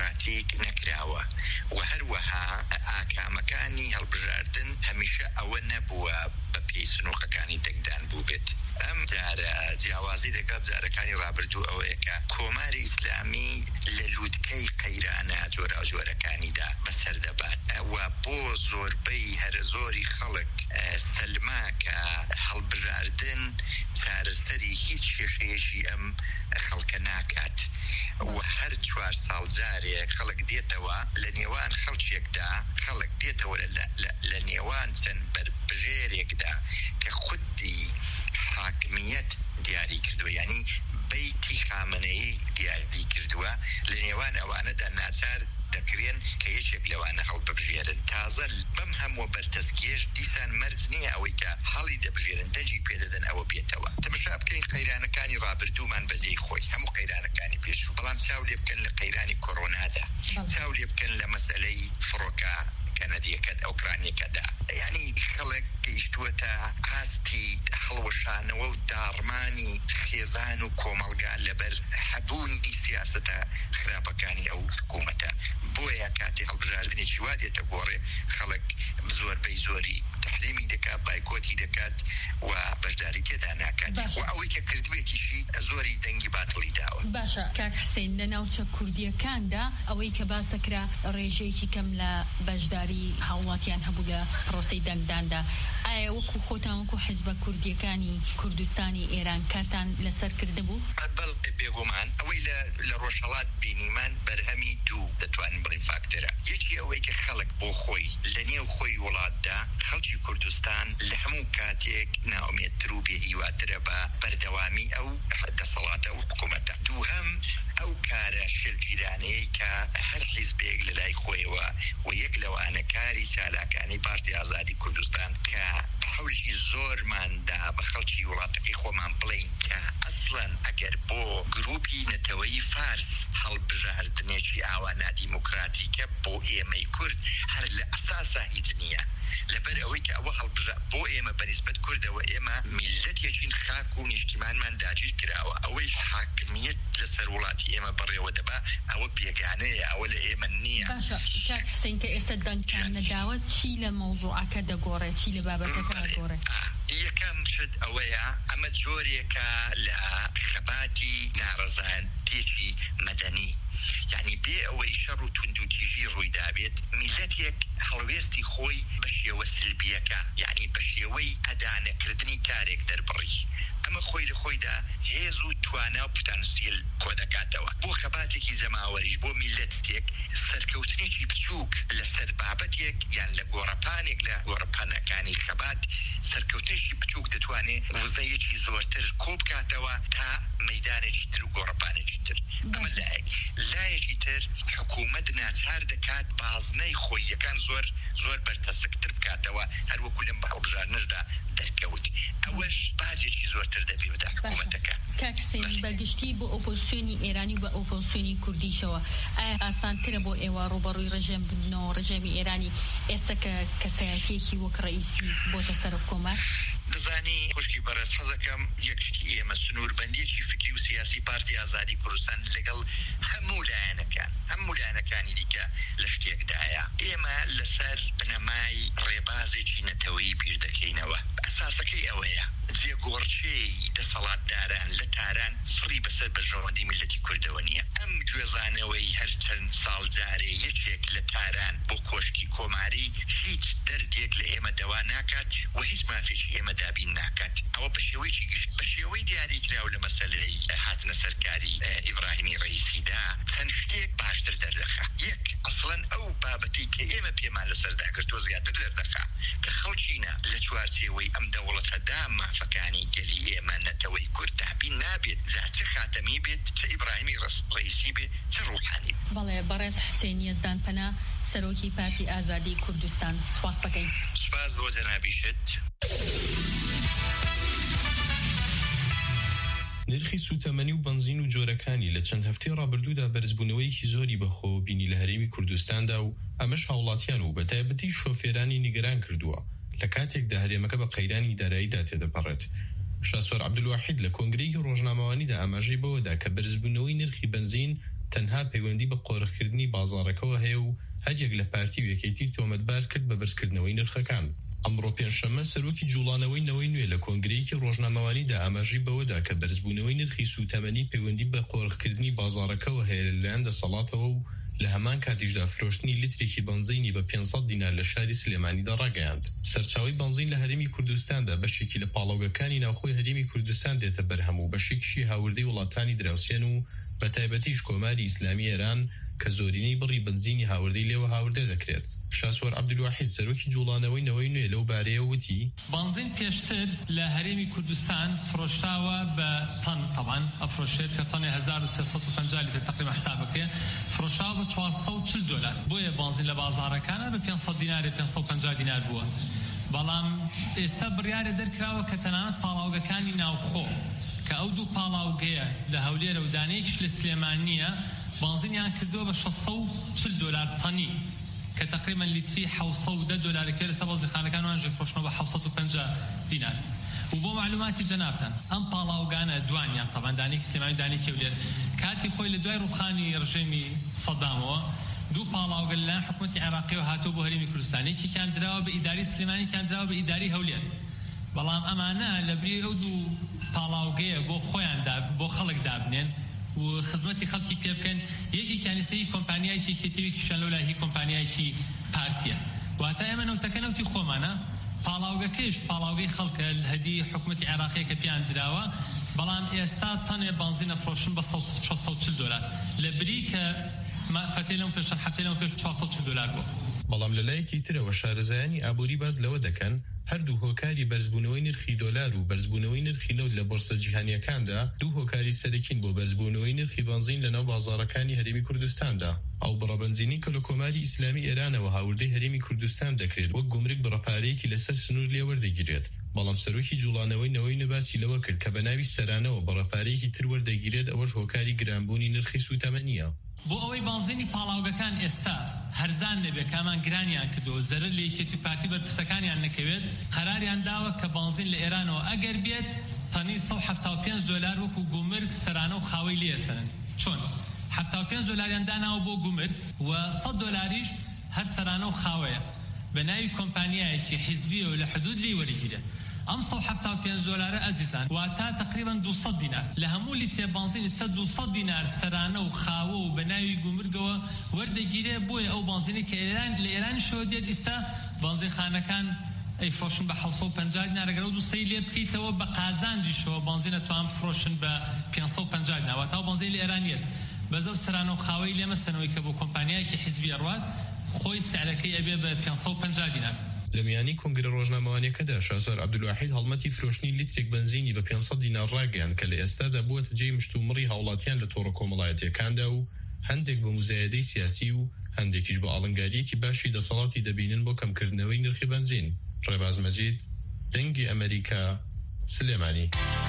دیموکراتیک نەکراوە و هەروەها ئاکامەکانی هەڵبژاردن هەمیشە ئەوە نەبووە بە پێی سنووقەکانی دەنگدان بوو بێت. ئەم جارە جیاوازی دەکات جارەکانی ڕابردوو ئەوەیە کە کۆماری ئیسلامی لە لووتکەی قەیرانە جۆرەکانیدا بەسەر دەبات و بۆ زۆربەی هەرە زۆری خەڵک سەلماکە هەڵبژاردن چارەسەری هیچ کێشەیەکی ئەم خەڵکە ناکات و هەر 4 ساڵ جارێک خەڵک دێتەوە لە نێوان خەڵکێکدا خەڵک دێتەوە لە نێوان چەند بەربژێرێکدا کە خودی حاکمیت دیاری کردووە، یعنی بەیتی خامنەیی دیاری کردووە لە نێوان ئەوانەدا ناچار دەکرێن کە یەکێک لەوانە هەڵببژێرن. تازە بەم هەموو بەرتەسکێش دیسان مەرج نییە ئەوەی کە هەڵی دەبژێرن دەنجی پێدەدەن ئەوە بێتەوە. تەماشا بکەین قەیرانەکانی ڕابردوومان بەجێی خۆی هەموو قەیرانەکانی پێشوو، بەڵام چاو لێ بکەن لە قەیرانی کۆڕۆنادا، چاو لێ بکەن لە مەسەلەی فڕۆکە کەنەدیەکەت ئەوکرانیەکەدا، یعنی خەڵک گەیشتووەتە ئاستی هەڵوەشانەوە و داڕمانی خێزان و کۆمەڵگا لەبەر هەبوونی سیاسەتە خراپەکانی ئەو حکوومەتە. بۆیە کاتێ هەڵبژاردنێکی وا دێتە گۆڕێ خەڵک زۆربەی زۆری تحریمی دەکات، بایکۆتی دەکات و بەشداری تێدا ناکات و ئەوەی کە کردوێتیشی زۆری دەنگی باتڵی داوە. باشە کاک حسین، لە ناوچە کوردیەکاندا ئەوەی کە باسەکرا ڕێژەیەکی کەم لە بەشداری هاوڵاتیان هەبوو لە پرۆسەی دەنگداندا، ئایا وەکو خۆتان وەکو حیزبە کوردیەکانی کوردستانی ئێران کارتان لەسەر کرده بوو؟ بێگومان ئەوەی لە ڕۆژهەڵات بینیمان بەرهەمی دوو دەتوانین بڵین فاکتەرە. یەکی ئەوەی کە خەڵک بۆ خۆی لە نێو خۆی وڵاتدا خەڵکی کوردستان لە هەموو کاتێک ناومێدتر و بێهیواترە بە بەردەوامی ئەو دەسەڵاتە و حکوومەتە. دووهەم ئەو کارە شێرگیرانەیە کە هەر حیزبێک لە لای خۆیەوە و یەک لەوانە کاری چالاکانی پارتی ئازادی کوردستان کە حەوڵی زۆرماندا بە خەڵکی وڵاتەکەی خۆمان بڵین کە ئەسڵەن ئەگەر بۆ گروپی نەتەوەی فارس هەڵبژاردنێکی ئاوانا دیموکراتیکە بۆ ئێمەی کورد هەر لە ئەساسا هیچ نییە، لەبەر ئەوەی کە ئەوە هەڵبژار بۆ ئێمە بەنسبەت کوردەوە ئێمە میلەتێکین خاک و نیشتیمانمان داگیر کراوە. ئەوەی حاکمیت لەسەر وڵاتی ئێمە بەڕێوە دەبا ئەوە پێگانەیە، ئەوە لە ئێمە نییە. باشە کاک حسین، کە ئێستا دەنگتان نەداوە چی لە مەوزوعەکە دەگۆڕێت، چی لە بابەتەکە دەگۆڕێت؟ یەکەم شت ئەوەیە ئەمە جۆرێکە لە خەباتی ناڕەزایەتێکی مەدەنی، یعنی بێ ئەوەی شەڕ و توندوتیژی ڕوویدابێت میلەتێک هەڵوێستی خۆی بە شێوە سلبیەکە، یعنی بە شێوەی ئەدانەکردنی کارێک دەربڕی، ئەمە خۆی لە خۆیدا هێز و توانە و پتانسیل کۆ دەکاتەوە. بۆ خەباتێکی جەماوەریش بۆ میلەتێک سەرکەوتنێکی بچووک لەسەر بابەتێک یان لە گۆڕەپانێک لە گۆڕەپانەکانی خەبات سەرکەوتنێکی بچووک دەتوانێت وزەیەکی زۆرتر کۆ بکاتەوە تا مەیدانێکی تر و گۆڕەپانێکی تر. ئەمە لایەکی تر حکوومەت ناچار دەکات بازنەی خۆیەکان زۆر بەرتەسکتر بکاتەوە، هەروەکو لەم بە هەڵبژاردنەدا دەرکەوت. ئەوەش بازێکی زۆرتر دەبێ بەدا حکوومەتەکە. کاک حسین، بەگشتی بۆ ئۆپۆزیسیۆنی ئێرانی و بە ئۆپۆزیسیۆنی کوردیشەوە ئایا ئاسانترە بۆ ئێوە ڕوبەڕووی ڕێژەم بنەوە ڕێژەمی ئێرانی ئێستا کە کەسایەتیەکی وەک ڕئیسی بۆتە سەر کۆمار؟ دەزانی خوشکی بەڕێز حەزەکەم یەکشتی ئێمە سنووربەندیەکی فکری و سیاسی پارتی ئازادی کوردستان لەگەڵ هەموو لایەنەکانی دیکە لە شتێکدایە. ئێمە لەسەر بنەمای ڕێبازێکی نەتەوەیی بیر دەکەینەوە. ئەساسەکەی ئەوەیە جێگۆڕچێی دەسەڵاتداران لە تاران فڕی بەسەر بەرژەوەندی میلەتی کوردەوە نییە. ئەم گوێزانەوەی هەر چەند ساڵ جارێ یەکێک لە تاران بۆ کۆشکی کۆماری هیچ دەردێک لە ئێمە دەوا ناکات و هیچ مافێکی ئێمە دابین ناکات. ئەوە بە شێوەیەکی گشت بە شێوەی دیاریکراو لە مەسەلەی هاتنە سەرکاری ئیبراهیمی ڕئیسیدا چەند شتێک باشتر دەردەخا. یەک ئەسڵەن ئەو بابەتی کە ئێمە پێمان لەسەردا کردووە زیاتر دەردەخا کە خەڵکینە لە چوارچێوەی ئەم دەوڵەتەدا مافەکانی گەلی ئێمە نەتەوەی کورد دابین نابێت، جا چه خاتەمی بێت، چه ئیبراهیمی ڕئیسی بێت، چه ڕوحانی. بەڵێ بەڕێز حسێن یەزدان پەنا، سەرۆکی پارتی ئازادی کوردستان، سوپاس دەکەین. سوپاس بۆ جەنابیشت. نرخی سوتەمەنی و بنزین و جۆرەکانی لە چەند هەفتەی ڕابردوودا بەرزبوونەوەیەکی زۆری بەخۆ بینی لە هەرێمی کوردستاندا و ئەمەش هاوڵاتیان و بەتایبەتی شۆفێرانی نیگەران کردووە لە کاتێکدا هەرێمەکە بە قەیرانی داراییدا تێدەپەڕێت. شاسوەر عەبدولواحید لە کۆنگرەیەکی ڕۆژنامەوانیدا ئاماژەی بەوەدا کە بەرزبوونەوەی نرخی بنزین تەنها پەیوەندی بە قۆڕکردنی بازاڕەکەەوە هەیە و هەرێک لە پارتی و یەکێتی تۆمەتبار کرد بە بەرزکردنەوەی نرخەکان. ئەمڕۆ پێنجشەممە سەرۆکی جوڵانەوەی نەوەی نوێ لە کۆنگرەیەکی ڕۆژنامەوانیدا ئاماژەی بەوەدا کە بەرزبوونەوەی نرخی سوتەمەنی پەیوەندی بە قۆڕکردنی بازاڕەکەەوە هەیە لەلایەن دەسەڵاتەوە و لە هەمان کاتیشدا فرۆشتنی لیترێکی بنزینی بە 500 دینار لە شاری سلێمانیدا ڕاگەیاند. سەرچاوی بنزین لە هەرێمی کوردستاندا بەشێکی لە پاڵاوگەکانی ناوخۆی هەرێمی کوردستان دێتە بەرهەم و بەشێکیشی هاوردەی وڵاتانی دراوسێن و بە تایبەتیش کۆماری ئیسلامی ئێران کە زۆرینەی بڕی بنزینی هاوردەی لێوە هاوردە دەکرێت. شاسوەر عەبدولواحید سەرۆکی جوڵانەوەی نەوەی نوێ لەو بارەیە وتی بنزین پێشتر لە هەرێمی کوردستان فرۆشتاوە بە تەن طبعاً ئەفرۆشێت کە تەنێ 1350 لیتر تقریبا حسابەکە فرۆشتاوە بە 440 دلار. بۆیە بنزین لە بازاڕەکانە بە 500 دینار 550 دینار بووە. بەڵام ئێستا بڕیارە دەرکراوە کە تەنانەت پاڵاوگەکانی ناوخۆ کە ئەو دوو پاڵاوگەیە لە هەولێرە و دانەیەکیش لە سلێمانیە بنزینیان کردووە بە 640 دلار تەنی کە تقریبا لیتری 710 دلارێکە لەسەر بازرگانەکان وانژێ فرۆشتنەوە بە 750 دینار. و بۆ معلوماتی جەنابتان ئەم پاڵاوگانە دوانیان طبعاً دانێکی سلێمانی دانێکی هەولێر کاتی خۆی لە دوای ڕووخانی ڕژێمی سەدامەوە دوو پاڵاوگە لەلایەن حکوومەتی عێراقیەوە هاتووە بۆ هەرێمی کوردستانێکی کیان دراوە بە ئیداری سلێمانی کیان دراوە بە ئیداری هەولێر. بەڵام ئەمانە لەبری ئەو دوو پاڵاوگەیە بۆ خۆیان بۆ خەڵک دابنێن و خزمەتی خەڵکی پێ بکەن. یەکێکیان لەسەری کۆمپانیایەکی کێتەوەیەکیشان لەولای کۆمپانیایەکی پارتیە. واتە ئێمە نەوتەکە نەوتی خۆمانە پاڵاوگەکەیش پاڵاوگەی خەڵکە هەدی حکوومەتی عێراقیە کە پیان دراوە بەڵام ئێستا تەنێ بنزینە فرۆشن بە 640 دلار لە بری کە فەتێ لەم پێش هەفتەی لەم پێش 440 دلار بوو. بەڵام لەلایەکی ترەوە شارەزایانی ئابووری باز لەوە دەکەن هەردوو هۆکاری بەرزبوونەوەی نرخی دۆلار و بەرزبوونەوەی نرخی نەوت لە بۆرسە جیهانیەکاندا دوو هۆکاری سەرەکین بۆ بەرزبوونەوەی نرخی بنزین لەناو بازاڕەکانی هەرێمی کوردستاندا. ئەو بڕە بنزینی کە لە کۆماری ئیسلامی ئێرانەوە هاوردەی هەرێمی کوردستان دەکرێت وەک گومرگ بڕەپارەیەکی لەسەر سنوور لێوەردەگیرێت. بەڵام سەرۆکی جوڵانەوەی نەوەی نەباسی لەوە کرد کە بە ناوی سەرانەوە بڕەپارەیەکی تر وەردەگیرێت ئەوەش هۆکاری گرانبوونی نرخی سوتەمەنیە. بۆ ئەوەی بنزینی پاڵاوگەکان ئێستا هەرزان نەبێت کامان گرانیان کردو زەرر لە یەکێتی پارتی بەرپرسەکانیان نەکەوێت قەراریان داوە کە بنزین لە ئێرانەوە ئەگەر بێت تەنی 175 دلار وەکو گومرگ سەرانە و خاوەی لێسەن. چۆن 75 دلاریان داناوە بۆ گومرگ و 100 دلاریش هەر سەرانە و خاوەیە بە ناوی کۆمپانیایەکی حیزبیە و لە حدود لی وەرەگیرێت. ئەم 175 دلار ئەزیزان واتە تقریبا 200 دینار لە هەموو لیتر بنزین 200 دینار سەرانە و خاوە و بە ناوی گومرگەوە وەردەگیرێ. بۆیە ئەو بنزینی کە لە ئێران شەوە دێت ئێستا بنزینخانەکان ئەیفرۆشن بە 750 دینار ئەگەر دو سەی لێ بکەیتەوە بە قازانجیشەوە بنزینە توان بفرۆشن بە 550 دینار واتە ئەو بنزین لە ئێرانیەت بەزەو سەرانە و خاوەی لێمەسەنەوەی کە بۆ کۆمپانیایەکی حیزبی ئەڕوات خۆی سعرەکەی ئەبێ بە 550 دینار. لە میانی کۆنگرە ڕۆژنامەوانیەکەدا شاسوەر عەبدولواحید هەڵمەتی فرۆشتنی لیترێک بنزینی بە 500 دینار ڕاگەیاند کە لە ئێستادا بووەتە جێی مشتومڕی هاوڵاتیان لە تۆڕە کۆمەڵایەتیەکاندا و هەندێک بە موزایەدەی سیاسی و هەندێکیش بە ئاڵنگاریەکی باشی دەسەڵاتی دەبینن بۆ کەمکردنەوەی نرخی بنزین. ڕێباز مەجید دەنگی ئەمریکا سلێمانی.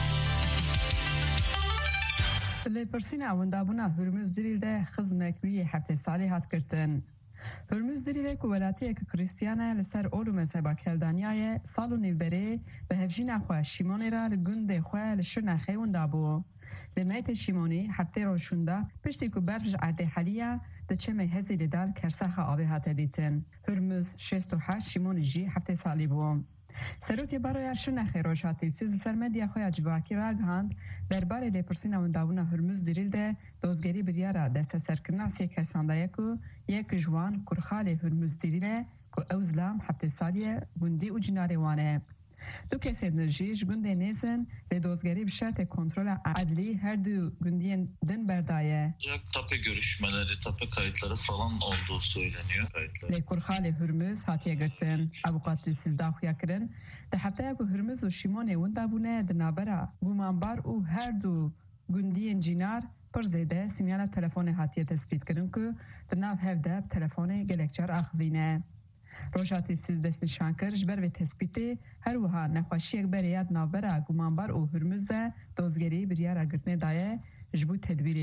لێپرسینە ئەوەندابوونا هورموز دریلدە خزمێکوی هەفتەی ساڵی هاتکردن. هورموز دریلێک و وەلاتەیەک کریستیانە لەسەر ئۆل و مەزهەبا کێلدانیایە ساڵ و نیڤبەرێ بە هەڤژینا خوا شیمۆنێرا لە گوندێ خوا لە شوێنا خەیوندا بوو. لە نایتە شیمۆنی هەفتەی ڕۆژووندا پشتێک و بەرژ عەردەی حەلیە دەچێمە هەزی لەدال کەرساخە ئاوێ هاتە دیتن. هورموز 68 شیمۆنی ژی هەفتەی ساڵی بوو. سەرۆکی بەڕۆیا شوێنا خێرۆژاتی سیز سەر مەدیا خۆیان جواکی ڕاگەهاند دەربارەی لێپرسینە ئەوەندابوونا هورموز دریلدە دۆزگەری بریارە دەستە سەرکردنا سێ کەساندایەک و یەک جوان کورخالێ هورموز دریلە و ئەو زلام هەفتەی ساڵیە گوندی و جنارێ وانە. دو کەسێ نژیش gundê nêzin lê dozgerî bi şertê kontrola adlî her du gundiyên din berdayê. Tape görüşmeleri, tape kayıtları falan olduğu söyleniyor. Lê Kurxalê Hürmüz hatiye girtin. Avukatî Silda xuya kirin. Di hefteya ku Hürmüz û Şîmonê winda bûne di navbera gumanbar û her du gundiyên cînar pir zêde simyala telefonê hatiye tespît kirin ku di nav hev de telefonê gelek car axivîne. Rojatî Siz destnîşan kir ji ber vê tespîtê her wiha nexweşiyek berêya di navbera gumanbar û Hürmüz de dozgerî biryara girtinê daye ji bo tedbîrê.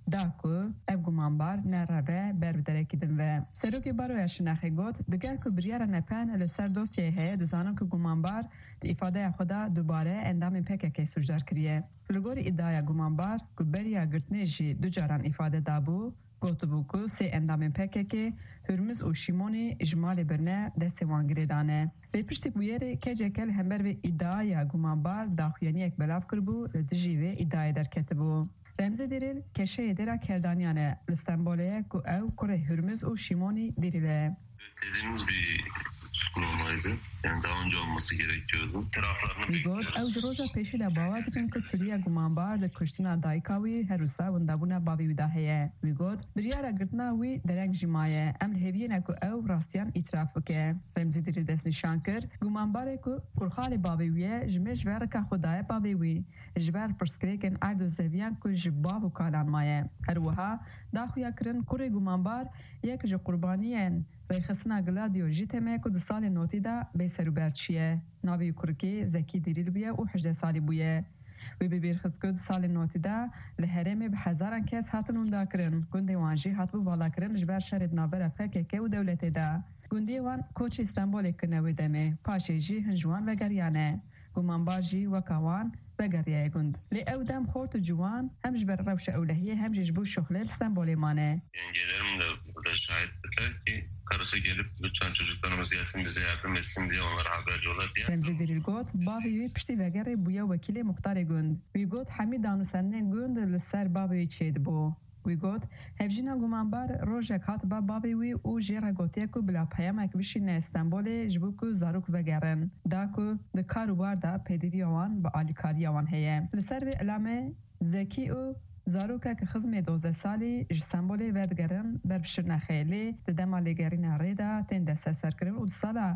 داکو اف گمانبار نرابه بربدرکی دن و سروکی باروی شناخی گوت دگر که بریار نپن لسر دوسیه هی دزانم که گمانبار دی افاده خدا دوباره اندام PKK سوجدار کریه. لگوری ادعای گمانبار که بریا گرتنه جی دو جاران افاده دابو گوتو بوکو سی اندام PKK هرمز و شیمونی اجمال برنه دست وانگری دانه. لیپرسی بویره که جکل همبر به ادعای گمانبار داخیانی اک بلاف کربو لدجیوه ادعای در کتبو. رمزی دیریل کشه دیرا کردانیانه لستنبولیه که او کره هرمز و شیمونی دیریله. Dediğimiz bir sunulmaydı. Yani daha önce olması gerekiyordu. Taraflarını bekliyoruz. او جروزا پیشی دا باور دکن که تریا گمانبار دا کشتنا دایکاوی هر روسا وندابونا باوی ویداهیه. ویگود بریارا گرتنا وی درنگ جمایه. امر هیویه که او راستیان اطراف بکه. رمزی دیری دست نشان کر. گمانباره که کرخال باوی ویه جمش ورکا خدای باوی وی. جبر پرسکریکن عرض زویان که جباب و کالان مایه. هر وها داخویا کرن کره گمانبار یک جو قربانیین ریخسنا گلادیو جیتمه که 2 سال نوتی دا به سروبرچیه. ناوی کرکی زکی دیریل بیه و 18 سالی بیه. وی ببیر خست که 2 سال نوتی دا لحرمه به هزاران کس هاتن اوندا کرن. گنده وانجی هاتبو والا کرن جبر شرد نابر PKK و دولت دا. گنده وان کوچ استانبول کنوی دمه. پاشه جی هنجوان و گریانه. گمانبار جی وکاوان بگریه گند. لی او دم خورت جوان هم جبر روش اولهیه هم جبو شغل استانبول مانه. Yengelerim de burada şahitler ki karısı gelip lütfen çocuklarımız gelsin bize yardım etsin diye onlara haber yolladı diye. Temsil edilir got bavi pişti vegere buya vekili muhtar gund. Vi got Hamid Anusannen gund لسر bavi çed bu. وی گوت هفجینا گمانبار روژک هات با باوی وی او جیرا گوتیه که بلا پیامک بشین استانبول جبو که زاروک وگرن دا که دکارو واردا پیدیوی آوان با آلیکاری آوان هیه لسر و علامه زکی او زاروکه که خزم 12 سالی استانبول وردگرن بر بشر نخیلی ددما لگرین ریدا تین دسته سر کرن و سالا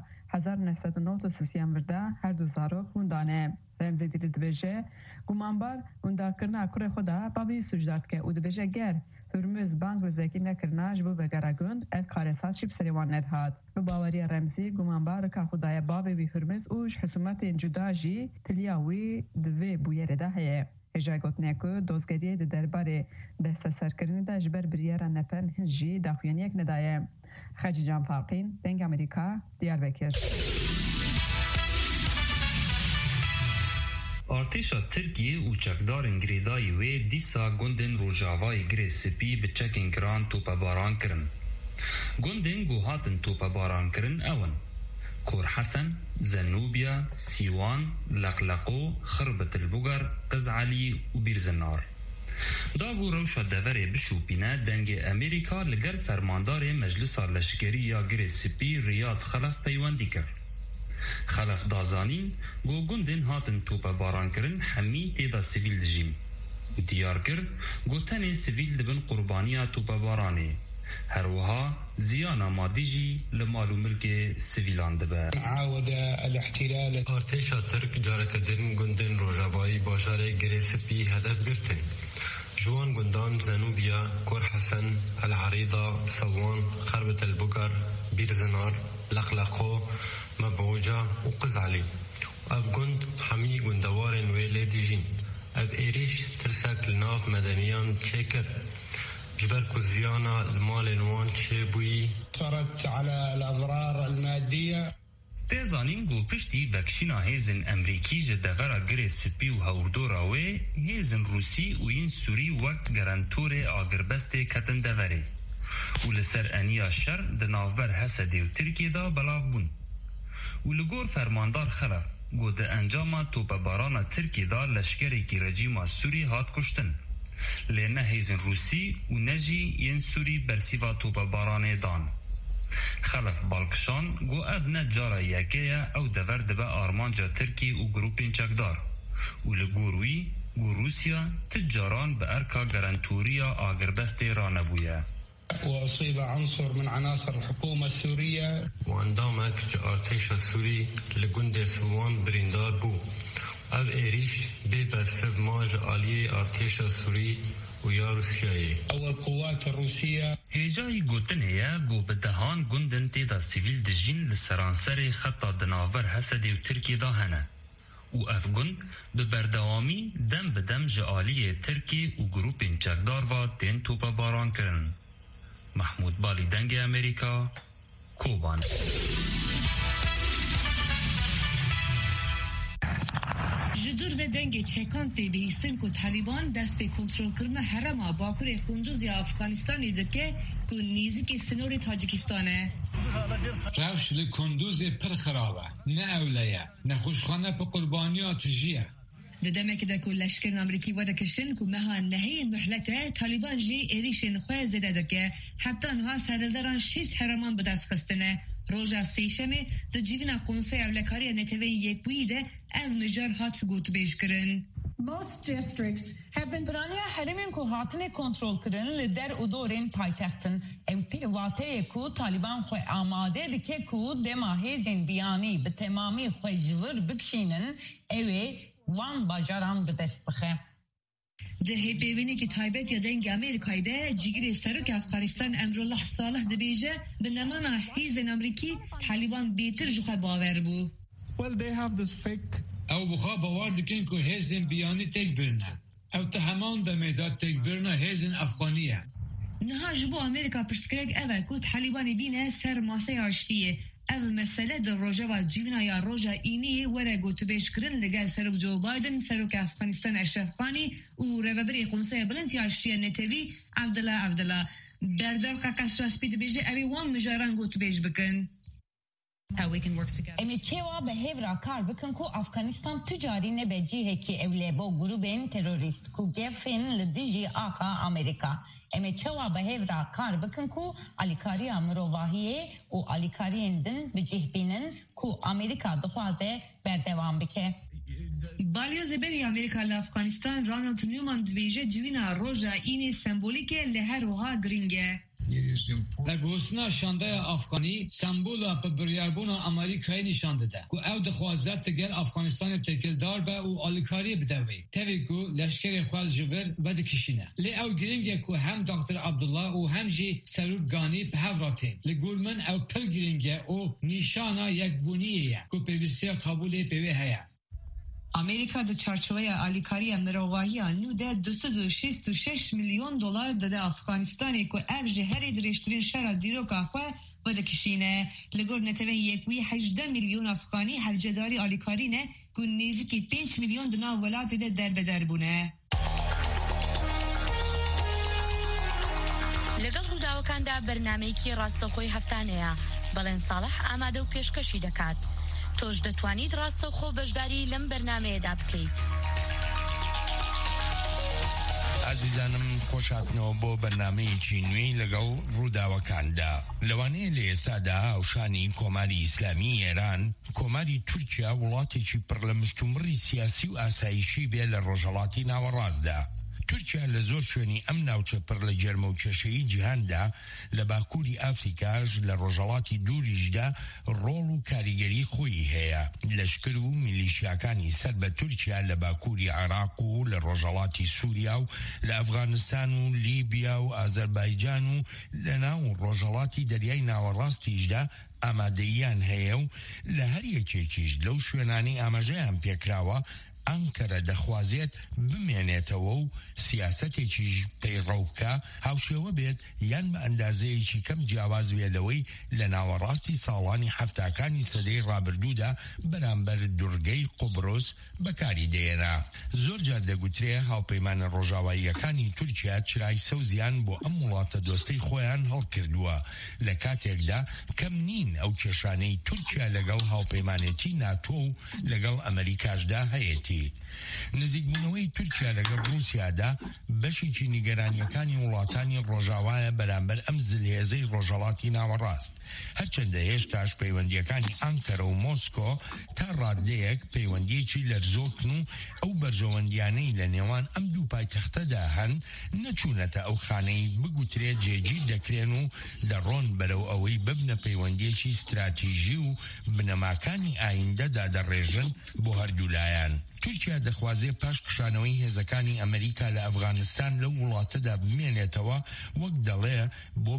1993 ورده هر دو زاروک هندانه رمزی دیری دبیجه گمانبار اوندا کرنا کره خدا باوی سوجدارد که او دبیجه گر هرمز بانگ و زکی نکرنا جبو بگره گند اف کارسات شیب سریوان ندهاد به باوری رمزی گمانبار که خدای باوی وی هرمز اوش حسومت جدا جی تلیاوی دوی بویره ده هیه اجای گوتنه که دوزگریه ده درباره دست سرکرنی ده جبر بریاره نپن هنجی داخویانی یک ندایه خجی جان فاقین دنگ امریکا دیار بکر ارتشا ترکیه و چکدارن گریدای وی دیسا گندن روژاوای گری سپی به چکن کران توپا باران کرن. گندن گوهاتن توپا باران کرن اون. کور حسن، زنوبیا، سیوان، لقلقو، خربت البوگر، قزعلی و بیرزنار. داگو روشا دوره بشوپینه دنگ امریکا لگر فرماندار مجلس لشکری یا گری سپی ریاد خلف پیوندی کرد. خلف دازانین گو گندن هاتن توپا باران کرن همی تیدا سیویل دجیم و دیار کر گو تنه سیویل دبن قربانیا توپا بارانه هر وها زیانا مادی جی لمالو ملک سیویلان دبه عاود الاحتلال ارتشا ترک جارکدن گندن روژاوایی باشار گریسپی هدف گرتن جوان گندان زنوبیا کور حسن العریضه صوان خربت البقر بیرزنار لقلقو مبعوجة وقزعلي أب جند حمي جندوارن ويلادي جين أب إيريش ترسك لناف مدنيان تشكر جبركو زيانا المال الوان تشيبوي صارت على الأضرار المادية تزانين گو پشتی وکشینا هیزن امریکی جدغرا گره سپی و هوردورا وی هیزن روسی و این سوری وقت گرانتور آگربست کتن دوره و لسر انیا شر دنافبر حسدی و ترکی دا بلاف بون و لگور فرماندار خلف گود انجام توپ باران ترکی دا لشکری کی رژیم سوری هات کشتن لنه هیزن روسی و نجی ین سوری برسیوا توپ باران دان خلف بالکشان گو اد نه جارا یکیه او دور دبه آرمانجا ترکی و گروپین چکدار و لگوروی گو روسیا تجاران به ارکا گرانتوریا آگربست رانبویه وأصيب عنصر من عناصر الحكومة السورية وانضمك ارتش السوري لجند سوان بريندار بو اب ايريش ببرسف ماج آلية ارتش السوري ويا روسيا أو القوات الروسية هجاي گوتن هيا گو بدهان گندن تيدا سيفيل دجين لسرانسر خطا دناور حسدي و تركي دا هنه و افغان ببردوامی دم بدم جعالی ترکی و گروپ چکدار و تین توپا باران کرن. محمود بالی دنگ امریکا، کوبان. جدور به دنگ چکان تی بیستن که طالبان دست به کنترل کردن حرم باکور قندوز یا افغانستانی دکه که نیزی سنور تاجیکستانه. روش لکندوز پر خرابه، نه اولیه، نه خوشخانه پا قربانیات جیه. ددمه که دکو لشکر امریکی وده کشن که مها نهی محلته طالبان جی ایریشن خواه زده دکه حتی انها سردران 6 حرمان به دست خستنه. روژا سیشمه ده جیونا قنصه اولکاری نتوه یک بویده او نجار هات گوت بیش کرن. Most districts have been برانیا حرمین که هاتن کنترول کرن لدر ادورین پایتختن او پیواته که طالبان خواه آماده دکه که دماهیزین بیانی به تمامی خواه جور بکشینن اوه وان باجاران به دست بخه. ده هیپیوینی که تایبت یا دنگ امریکایی ده جیگری سرک افغانستان امرالله صالح ده بیجه به نمانا هیزن امریکی طالبان بیتر جوخه باور بو. Well, they have this fake. او بخواه باور دکن که هیزن بیانی تک برنه. او تهمان ده میداد تک برنه هیزن افغانیه. نها جبو امریکا پرسکرگ اوه که طالبانی بینه سر ماسه آشتیه. اول مسئله در روژه و جیونا یا روژه اینی وره گوتو بیش کرن لگل سروک جو بایدن سروک افغانستان اشرف خانی و روبری قنصه بلند یا اشتیه نتوی عبدالله در قاقس راسپید بیجه اوی وان مجاران گوتو بیش بکن. امی چوا به هیورا کار بکن که افغانستان تجاری نبجیه که اولی با گروبین تروریست که گفین لدیجی آقا امریکا. امی چوا به هیورا کار بکن که الیکاری مروواهیه و الیکاری اندن بجیه بینن که امریکا دخوازه بردوام بکه. بالیا زبری امریکا لافغانستان رانالد نیومان دویجه جوینا روژا اینی سمبولیکه لهروها گرینگه. لگوسنا شانده افغانی سمبولا پا بریاربونا امریکایی نشانده ده که او دخوازت تگر افغانستان تکلدار به او آلیکاری بدوی تاوی که لشکر خوال جور بده کشینه لی او گرینگه که هم دکتر عبدالله و هم جی سروک گانی به هفراته لگورمن او پل گرینگه او نشانه یک بونیه که پیوستی قبول پیوه هیا. امریکا در چارچوبه آلیکاری مروواهی نو ده 266 میلیون دلار داده افغانستانی که او جهری درشترین شهر دیروکا خواه بده کشینه لگور نتوین یکوی 18 میلیون افغانی حرجداری آلیکاری نه که نیزی که 5 میلیون دنا ولات ده در بدر بونه. لەگەڵ ڕووداوەکاندا بەرنامەیەکی ڕاستەوخۆی هەفتانەیە بەڵێن ساڵح ئامادە و پێشکەشی دەکات. تۆش دەتوانیت ڕاستەوخۆ بەشداری لەم بەرنامەیەدا بکەیت. عزیزانم خۆشاتنەوە بۆ بەرنامەیەکی نوێی لەگەڵ ڕووداوەکاندا. لەوانەیە لە ئێستادا هاوشانی کۆماری ئیسلامی ئێران کۆماری تورکیا وڵاتێکی پڕ لە مشتومڕی سیاسی و ئاسایشی بێ لە ڕۆژهەڵاتی ناوەڕاستدا. تورکیا لە زۆر شوێنی ئەم ناوچە پڕ لە جەرمە و کێشەی جیهاندا لە باکووری ئافریکاش لە ڕۆژهەڵاتی دووریشدا ڕۆڵ و کاریگەری خۆی هەیە. لەشکر و میلیشیاکانی سەر بە تورکیا لە باکووری عێراق و لە ڕۆژهەڵاتی سووریا و لە ئەفغانستان و لیبیا و ئازەربایجان و لە ناو ڕۆژهەڵاتی دەریای ناوەڕاستیشدا ئامادەییان هەیە و لە هەر یەکێکیش لەو شوێنانی ئاماژەیان پێکراوە ئەنکەرە دەخوازێت بمێنێتەوە و سیاسەتێکیش پەیڕەوکە هاوشێوە بێت یان بە ئەندازەیەکی کەم جیاواز بێتەوەی لە ناوەڕاستی ساڵانی هەفتاکانی سەدەی ڕابردوودا بەرامبەر دوورگەی قوبرۆس بەکاری دێنا. زۆر جار دەگوترێ هاوپەیمانە ڕۆژاواییەکانی تورکیا چرای سەوزیان بۆ ئەم وڵاتە دۆستەی خۆیان هەڵکردووە لە کاتێکدا کەم نین ئەو کێشانەی تورکیا لەگەڵ هاوپەیمانێتی ناتۆ و لەگەڵ ئەمریکاشدا هەیەتی. نزیکبوونەوەی تورکیا لەگەڵ رووسیادا بەشێکی نیگەرانیەکانی وڵاتانی ڕۆژاوایە بەرامبەر ئەم زلهێزەی ڕۆژهەڵاتی ناوەڕاست. هەرچەندە هێشتاش پەیوەندیەکانی ئەنکەرە و مۆسکۆ تا ڕادەیەک پەیوەندیەکی لەرزۆکن و ئەو بەرژەوەندیانەی لە نێوان ئەم دوو پایتەختەدا هەن نەچوونەتە ئەو خانەی بگوترێت جێگیر دەکرێن و دەڕۆن بەرەو ئەوەی ببنە پەیوەندیەکی استراتیژی و بنەماکانی ئایندەدا دەڕێژن بۆ هەردوولایان. تورکیا دەخوازێ پاش کشانەوەی هێزەکانی ئەمریکا لە ئەفغانستان لەو وڵاتەدا بمێنێتەوە وەک دەڵێ بۆ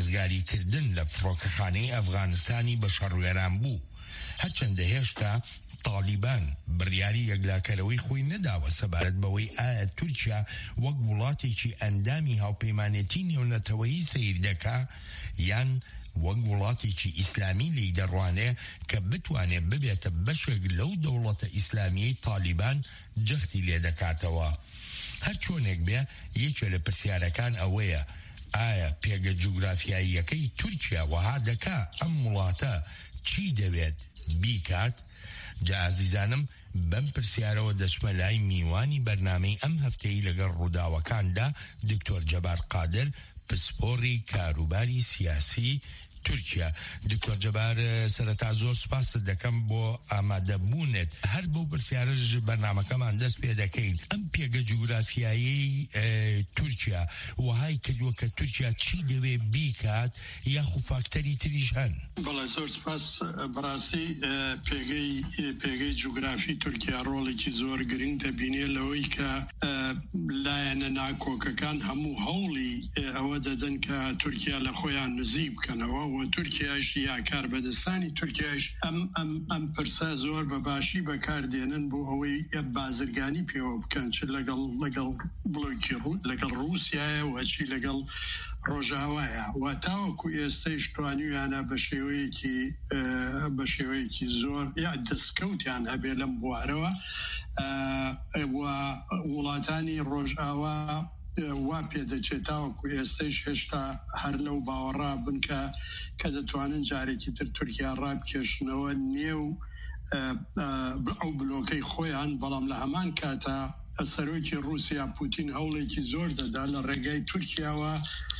پارێزگاریکردن لە فڕۆکەخانەی ئەفغانستانی بە شەڕوێران بوو. هەرچەندە هێشتا طالیبان بڕیاری یەکلاکەرەوەی خۆی نەداوە سەبارەت بەوەی ئایا تورکیا وەک وڵاتێکی ئەندامی هاوپەیمانێتی نێونەتەوەیی سەیر دەکا یان وەک وڵاتێکی ئیسلامی لی دەڕوانێ کە بتوانێت ببێتە بەشێک لەو دەوڵەتە ئیسلامیەی طالیبان جەختی لێ دەکاتەوە. هەر چۆنێک بێ یەکێ لە پرسیارەکان ئەوەیە ئایا پێگە جوگرافیاییەکەی تورکیا وەها دەکا ئەم وڵاتە چی دەوێت بیکات؟ جا ئازیزانم بەم پرسیارەوە دەچمە لای میوانی بەرنامەی ئەم هەفتەی لەگەڵ ڕووداوەکاندا دکتۆر جەبار قادر پسپۆڕی کاروباری سیاسی تورکیا. دکتۆر جەبار سەرەتا زۆر سپاست دەکەم بۆ ئامادەبوونت هەر بۆ پرسیارەش بەرنامەکەمان دەست پێ دەکەین. ئەم پێگە جوگرافیایی تورکیا وهای کردووە کە تورکیا چی دەوێ بیکات یاخو فاکتەری تریش هەن؟ بەڵێ زۆر سپاس. بەڕاستی پێگەی جوگرافی تورکیا ڕۆڵێکی زۆر گرنگ دەبینێ لەوەی کە لایەنە ناکۆکەکان هەموو هەوڵی ئەوە دەدەن کە تورکیا لە خۆیان نزیک بکەنەوە و تورکیاش یا کاربەدەستانی تورکیاش ئەم پرسە زۆر بەباشی بەکاردێنن بۆ ئەوەی بازرگانی پێوە بکەن چ لەگەڵ بڵۆکی لەگەڵ رووسایە و چی لەگەڵ ڕۆژاوایە و تاوەکو ئێستەیش توانیویانە بە شێوەیەکی زۆر یا دەستکەوتیان هەبێ لەم بوارەوە و وڵاتانی ڕۆژئاوا وا پێدەچێتاوەکو ئێستەیش هێشتا هەر لەو باوەڕا بن کە دەتوانن جارێکی تر تورکیا ڕابکێشنەوە نێو ئەو بلۆکەی خۆیان، بەڵام لە هەمان کاتا سەرۆکی رووسیا پوتین هەوڵێکی زۆر دەدا لە ڕێگای تورکیاوە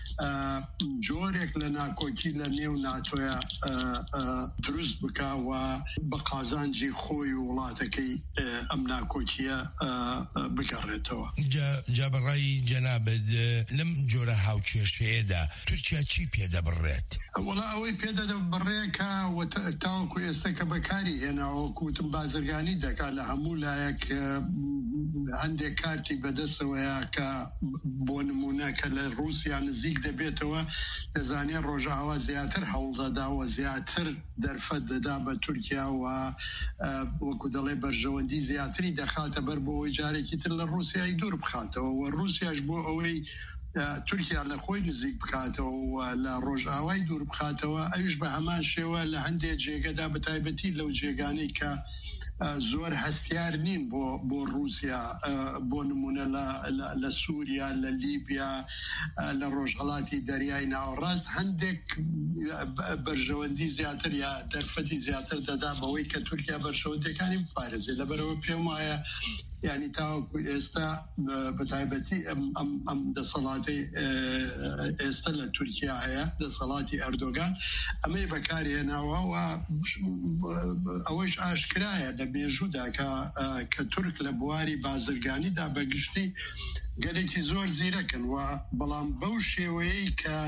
جۆرێک لە ناکۆکی لە نێو ناتۆیە دروست بکاوە بە قازانجی خۆی و وڵاتەکەی ئەم ناکۆکیە بگەڕێتەوە. جا بەڕای جەنابەت لەم جۆرە هاوکێشەیەدا تورکیا چی پێدەبڕێت؟ وەڵا ئەوەی پێدەبڕێ کە تاوەکو ئێستا کە بەکاری هێناوە کوتم بازرگانی دەکات لە هەموو لایەک هەندێک کارتی بەدەستەوەیە کە بۆ نمونە کە لە رووسیا نزیک دەبێتەوە دەزانێت ڕۆژئاوا زیاتر هەوڵ دەدا و زیاتر دەرفەت دەدا بە تورکیا و وەکو دەڵێ بەرژەوەندی زیاتری دەخاتە بەر بۆ ئەوەی جارێکی تر لە رووسیای دوور بخاتەوە و رووسیاش بۆ ئەوەی تورکیا لە خۆی نزیک بخاتەوە و لە ڕۆژئاوای دوور بخاتەوە ئەویش بە هەمان شێوە لە هەندێک جێگەدا بەتایبەتی لەو جێگانەی کە زۆر هەستیار نین بۆ رووسیا، بۆ نمونە لە سووریا، لە لیبیا، لە ڕۆژهەڵاتی دەریای ناوەڕاست هەندێک بەرژەوەندی زیاتر یا دەرفەتی زیاتر دەدا بەوەی کە تورکیا بەرژەوەندەکانی بپارێزێت. لەبەرەوە پێم وایە یعنی تاوەکو ئێستا بەتایبەتی ئەم دەسەڵاتی ئێستا لە تورکیا هەیە، دەسەڵاتی ئەردۆگان ئەمەی بەکارهێناوە و ئەوەش ئاشکرایە لە مێژوودا کە تورک لە بواری بازرگانیدا بەگشتی گەلێکی زۆر زیرەکن و بەڵام بەو شێوەیەی کە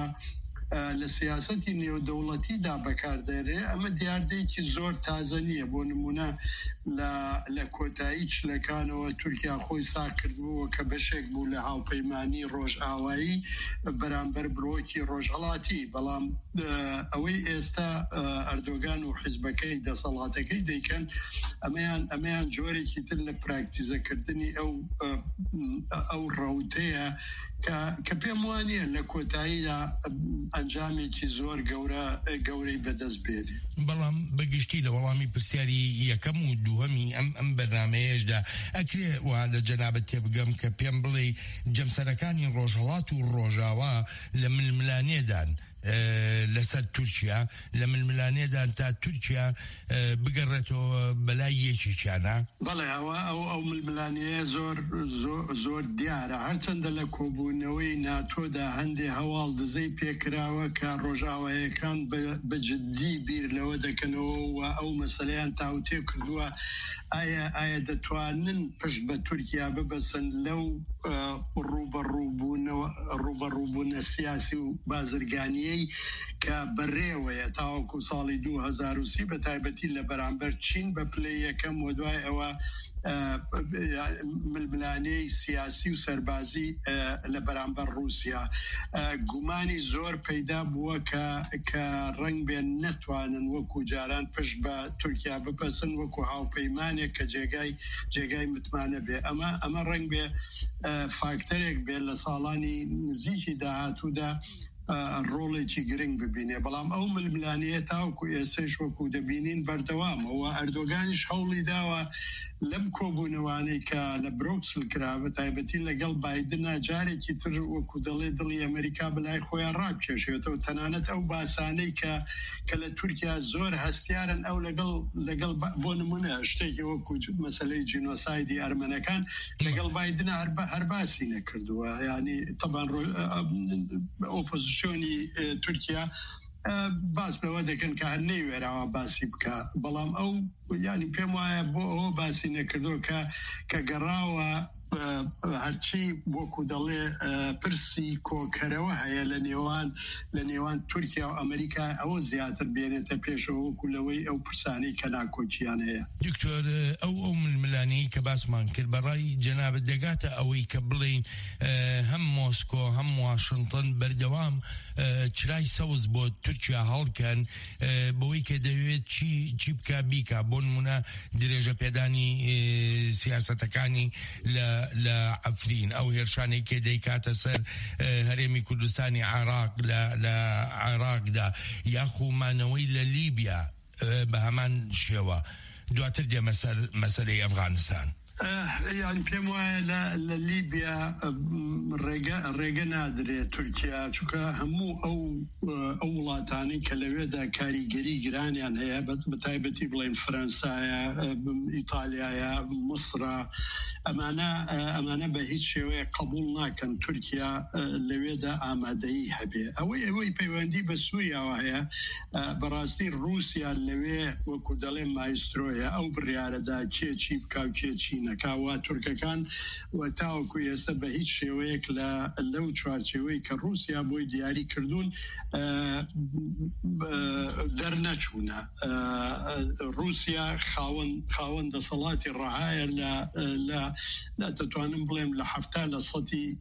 لە سیاسەتی نێودەوڵەتیدا بەکاردێنێ ئەمە دیاردەیەکی زۆر تازە نییە. بۆ نمونە لە کۆتایی چلەکانەوە تورکیا خۆی سا کردبووە کە بەشێک بوو لە هاوپەیمانی ڕۆژئاوایی بەرامبەر بڵۆکی ڕۆژهەڵاتی، بەڵام ئەوەی ئێستا ئەردۆگان و حیزبەکەی دەسەڵاتەکەی دەیکەن ئەمەیان جۆرێکی تر لە پراکتیزەکردنی ئەو ڕەوتەیە کە پێم وانە لە کۆتاییدا ئەنجامێکی زۆر گەورەی بەدەست بێنێ. بەڵام بەگشتی لە وەڵامی پرسیاری یەکەم و دووهەمی ئەم بەرنامەیەشدا ئەکرێ وا لە جەنابەت تێبگەم کە پێم بڵێ جەمسەرەکانی ڕۆژهەڵات و ڕۆژاوا لە ململانێدان لەسەر تورکیا، لە ململانێدان تا تورکیا بگەڕێتەوە بەلای یەکێکیانە؟ بەڵێ ئەو ململانەیە زۆر دیارە، هەرچەندە لە کۆبوونەوەی ناتۆدا هەندێ هەواڵ دزەی پێکراوە کە ڕۆژاوایەکان بەجددی بیر لەوە دەکەنەوە و ئەو مەسەلەیان تاوتێ کردووە ئایا دەتوانن پشت بە تورکیا ببەسن لەو ڕوبەڕووبوونە سیاسی و بازرگانیەی کە بەڕێوەیە تاوەکو ساڵی 2030 بە تایبەتی لە بەرامبەر چین بە پلەی یەکەم و دوای ئەوە ململانەی سیاسی و سەربازی لە بەرامبەر رووسیا. گومانی زۆر پەیدا بووە کە ڕەنگ بێن نەتوانن وەکو جاران پشت بە تورکیا بپەسن وەکو هاوپەیمانێک کە جێگای متمانە بێ. ئەمە ڕەنگ بێ فاکتەرێک بێ لە ساڵانی نزیکی داهاتوودا ڕۆڵێکی گرنگ ببینێ. بەڵام ئەو ململانەیە تاوەکو ئێسەش وەکو دەبینین بەردەوامەوە. ئەردۆگانیش هەوڵی داوە لەم کۆبوونەوانەی کە لە برۆکسل کرا بە تایبەتی لەگەڵ بایدنە جارێکی تر وەکو دەڵێ دڵی ئەمریکا بەلای خۆیان ڕابکێشێتەوە. تەنانەت ئەو باسانەی کە لە تورکیا زۆر هەستیارن ئەو لەگەڵ بۆ نمونە شتێکی وەکو مەسەلەی جینۆسایدی ئەرمەنەکان لەگەڵ بایدنە هەر باسی نەکردووە. ینی تەبان ئۆپۆزیسیۆنی تورکیا باس بەوە دەکەن کە هەر نەیوێراوە باسی بکە. بەڵام ئەو ینی پێم وایە بۆ ئەوە باسی نەکردو کە گەڕاوە هەرچی وەکو دەڵێ پرسی کۆکەرەوە هەیە لە نێوان تورکیا و ئەمریکا ئەوە زیاتر بێنێتە پێشەوە وەکو لەوەی ئەو پرسانەی کە ناکۆکیان هەیە. دکتۆر ئەو ململانەی کە باسمان کرد بەڕای جەنابەت دەگاتە ئەوەی کە بڵین هەم مۆسکۆ هەم واشنگتن بەردەوام چرای سەوز بۆ تورکیا هەڵکەن بەوەی کە دەوێت چی بکە بیکە. بۆ نمونە درێژە پێدانی سیاسەتەکانی لە عەفرین ئەو هێرشانەی کە دەیکاتە سەر هەرێمی کوردستانی عێراق لە عێراقدا یاخومانەوەی لە لیبیا بە هەمان شێوە. دواتر دێمە سەر مەسەلەی ئەفغانستان. یعنی پێم وایە لە لیبیا ڕێگە نادرێت تورکیا چونکە هەموو ئەو وڵاتانی کە لەوێدا کاریگەری گرانیان هەیە بە تایبەتی بڵێن فەرەنسایە ئیتالیایە مسرە ئەمانە بە هیچ شێوەیە قبول ناکەن تورکیا لەوێدا ئامادەیی هەبێ. ئەوەی پەیوەندی بە سووریاوە هەیە بەڕاستی رووسیا لەوێ وەکو دەڵێ مایسترۆیە ئەو بڕیارەدا کێچی بکاو کێچی نەکاوە. تورکەکان وە تاوەکو ئێستا بە هیچ شێوەیەک لەو چوارچێوەی کە رووسیا بۆی دیاری کردوون دەرنەچوونە. رووسیا خاوەن دەسەڵاتی ڕەهایە لە دەتوانم بڵێم لە 70%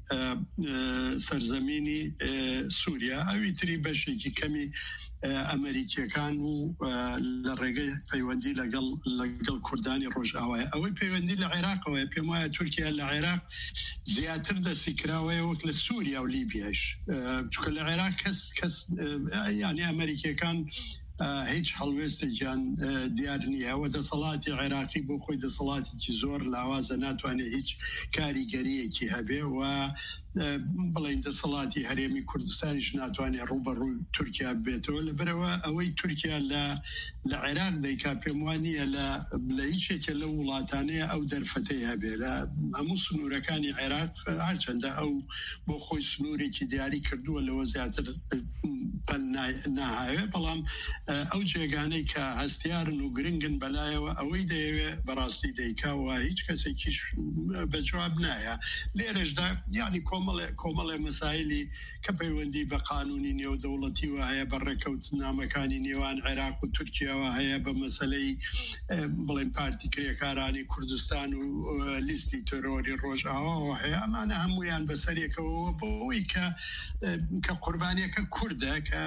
سەرزەمینی سووریا. ئەوی تری بەشێکی کەمی ئەمریکیەکان و لە ڕێگەی پەیوەندی لەگەڵ کوردانی ڕۆژئاوایە. ئەوەی پەیوەندی لە عێراقەوەیە پێم وایە تورکیا لە عێراق زیاتر دەستی کراوەیە وەک لە سووریا و لیبیاش. چونکە لە عێراق کەس ینی ئەمریکیەکان هیچ هەڵوێستێکیان دیار نییە. ئەوە دەسەڵاتی عێراقی بۆ خۆی دەسەڵاتێکی زۆر لاوازە ناتوانێت هیچ کاریگەریەکی هەبێ و بڵین دەسەڵاتی هەرێمی کوردستانیش ناتوانێت ڕوبەڕووی تورکیا بێتەوە. لەبەرەوە ئەوەی تورکیا لە عێراق دەیکا پێم وانە لە هیچێکە لە وڵاتانەیە ئەو دەرفەتەی هەبێ. لە هەموو سنوورەکانی عێراق هەرچەندە ئەو بۆ خۆی سنوورێکی دیاری کردووە لەوە زیاتر پەل ناهاوێ. بەڵام ئەو جێگانەی کە هەستیارن و گرنگن بەلایەوە ئەوەی دەیەوێ بەڕاستی دەیکاوە هیچ کەسێکیش بەجواب نایە. لێرەشدا یعنی کۆمەڵێ مەسایلی کە پەیوەندی بە قانونی نێودەوڵەتیوە هەیە بە ڕێکەوتنامەکانی نێوان عێراق و تورکیاوە هەیە بە مەسەلەی بڵێن پارتی کرێکارانی کوردستان و لیستی تۆرۆری ڕۆژئاواوە هەیە. ئەمانە هەمویان بەسەرێکەوە بۆەوەی کە قوربانیەکە کووردە کە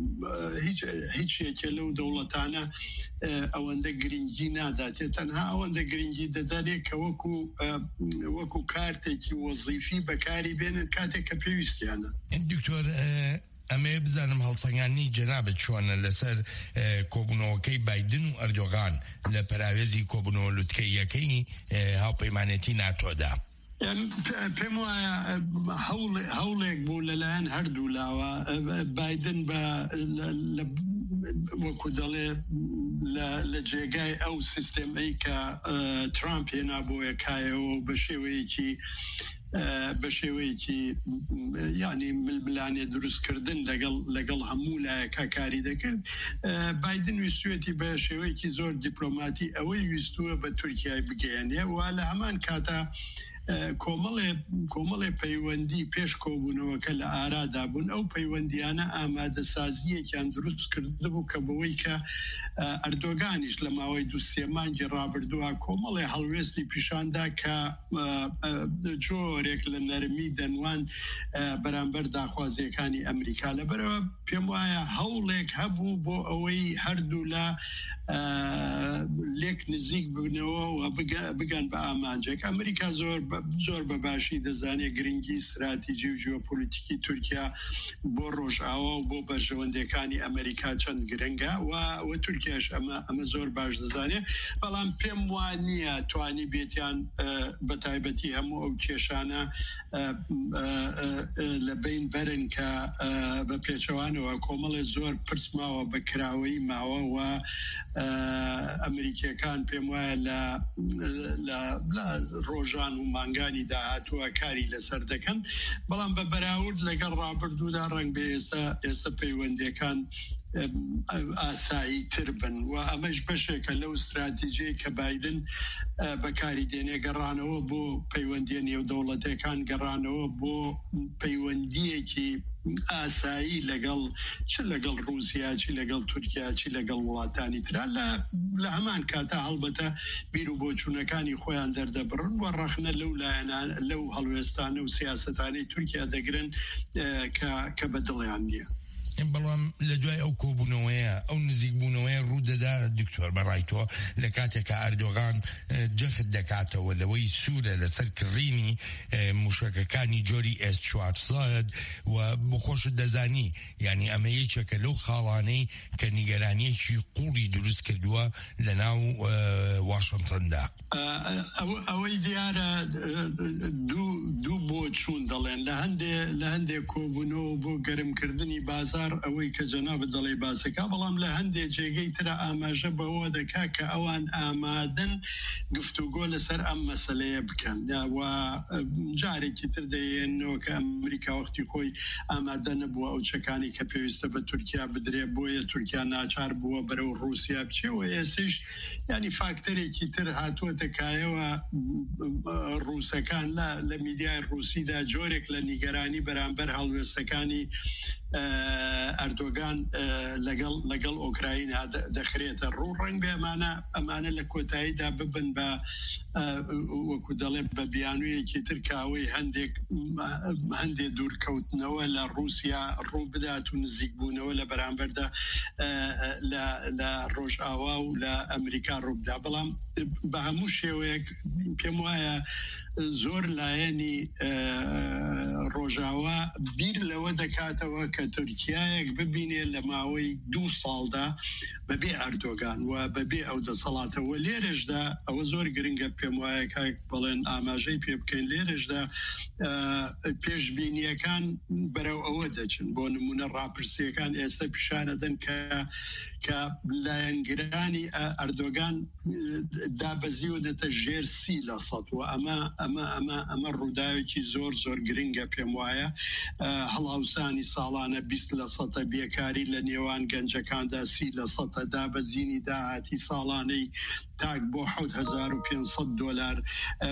هیچ یەکێ لەو دەوڵەتانە ئەوەندە گرنگی ناداتێت. تەنها ئەوەندە گرنگی دەدارێت کە وەکو کارتێکی وەزیفی بەکاری بێنن کاتێک کە پێویستیانە. دکتۆر ئەمێ بزانم هەڵسەنگانی جەنابەت چۆنە لەسەر کۆبوونەوەکەی بایدن و ئەردۆغان لە پەراوێزی کۆبوونەوە لوتکەیەکەی هاوپەیمانێتی ناتۆدا. پێم وایە هەوڵێک بوو لەلایەن هەردوو لاوە. بایدن وەکو دەڵێ لە جێگای ئەو سیستێمەی کە ترامپ هێنا بۆ یەکایەوە بە شێوەیەکی ینی ململانێ دروستکردن لەگەڵ هەموو لایەکە کاری دەکرد. بایدن ویستوێتی بە شێوەیەکی زۆر دیپلۆماتی ئەوەی ویستووە بە تورکیای بگەیەنێ و لە هەمان کاتە کۆمەڵێ پەیوەندی پێش کۆبوونەوەکە لە ئارادا بوون ئەو پەیوەندیانە ئامادە سازیەکیان دروست کردبوو کە بەوەی کە ئەردۆگانیش لە ماوەی 2-3 مانگی ڕابردووە کۆمەڵێ هەڵوێستی پیشاندا کە جۆرێک لە نەرمی دەنوان بەرامبەر داخوازیەکانی ئەمریکا لەبەرەوە پێم وایە هەوڵێک هەبوو بۆ ئەوەی هەردوو لە لێک نزیک ببنەوە و بگەن بە ئامانجێک ئەمریکا زۆر بەباشی دەزانێت گرنگی استراتیژی و ژیۆپۆلیتیکی تورکیا بۆ ڕۆژئاوا و بۆ بەرژەوەندەکانی ئەمریکا چەند گرنگە و تورکیاش ئەمە زۆر باش دەزانێت بەڵام پێم وانییە توانی بێتیان بە تایبەتی هەموو ئەو کێشانە لە بین بەرن کە بە پێچەوانەوە کۆمەڵێ زۆر پرسماوە بە کراوەی ماوە و ئەمریکیەکان پێم وایە لە ڕۆژان و مانگانی داهاتووە کاری لەسەر دەکەن بەڵام بە بەراورد لەگەڵ ڕابردوودا ڕەنگ بە ئێستا پەیوەندیەکان ئاسایی تر بن و ئەمەش بەشێکە لەو استراتیژیە کە بایدن بەکاری دێنێ گەڕانەوە بۆ پەیوەندیە نێودەوڵەتەکان گەڕانەوە بۆ پەیوەندیەکی ئاسایی لەگەڵ رووسیا چی لەگەڵ تورکیا چی لەگەڵ وڵاتانی ترا لە هەمان کاتە هەڵبەتە بیر و بۆچوونەکانی خۆیان دەردەبڕن و ڕەخنە لەو لایەنان لەو هەڵوێستانە و سیاسەتانی تورکیا دەگرن کە بەدڵیان نییە. بەڵام لە دوای ئەو کۆبوونەوەیە ئەو نزیکبوونەوەی ڕوودەدا دکتۆر بەڕایتەوە لە کاتێکە ئەردۆغان جەخت دەکاتەوە لەوەی سوورە لەسەر کڕینی موشکەکانی جۆری S-400 و بخۆشت دەزانی یعنی ئەمە یەکێکە لەو خاڵانەی کە نیگەرانیەکی قوڵی دروست کردووە لە ناو واشنگتندا. ئەوەی دیارە دوو بۆ چوون دەڵێن لە هەندێک کۆبوونەوە بۆ گەرمکردنی بازار ئەوەی کە جەناب دەڵێ باسەکە بەڵام لە هەندێک جێگەی ترە ئاماژە بەوە دەکا کە ئەوان ئامادەن گفتوگۆ لەسەر ئەم مەسەلەیە بکەن و جارێکی تر دەیێنەوە کە ئەمریکا وەختی خۆی ئامادە نەبووە ئەو چەکانی کە پێویستە بە تورکیا بدرێ بۆیە تورکیا ناچار بووە بەرەو رووسیا بچێەوە ئێسش ینی فاکتەرێکی تر هاتووەتەکایەوە ڕووسەکان لە میدیای ڕووسیدا جۆرێک لە نیگەرانی بەرامبەر هەڵوێستەکانی ئەردۆگان لەگەڵ ئۆکراینە دەخرێتە ڕوو ڕەنگ بێ ئەمانە لە کۆتاییدا ببن بە وەکو دەڵێ بە بیانوویەکی ترکاوەی هەندێک دوورکەوتنەوە لە رووسیا ڕوو بدات و نزیک بوونەوە لە بەرامبەردا لە ڕۆژئاوا و لە ئەمریکا ڕووبدا بەڵام بە هەموو شێوەیەک پێم وایە زۆر لایەنی ڕۆژاوا بیر لەوە دەکاتەوە کە تورکیایەک ببینێ لە ماوەی 2 ساڵدا بەبێ ئەردۆگان و بەبێ ئەو دەسەڵاتەوە لێرەشدا ئەوە زۆر گرنگە پێم وایە کاک بڵێن ئاماژەی پێ بکەین لێرەشدا پێشبینیەکان بەرەو ئەوە دەچن بۆ نمونە ڕاپرسیەکان ئێستا پیشانەدەن کە لایەنگرانی ئەردۆگان دابەزیوە دێتە ژێر 30% و ئەمە ڕووداوێکی زۆر گرنگە پێم وایە هەڵاوسانی ساڵانە 20% بێکاری لە نێوان گەنجەکاندا 30% دابەزینی داهاتی ساڵانەی تاک بۆ $7,500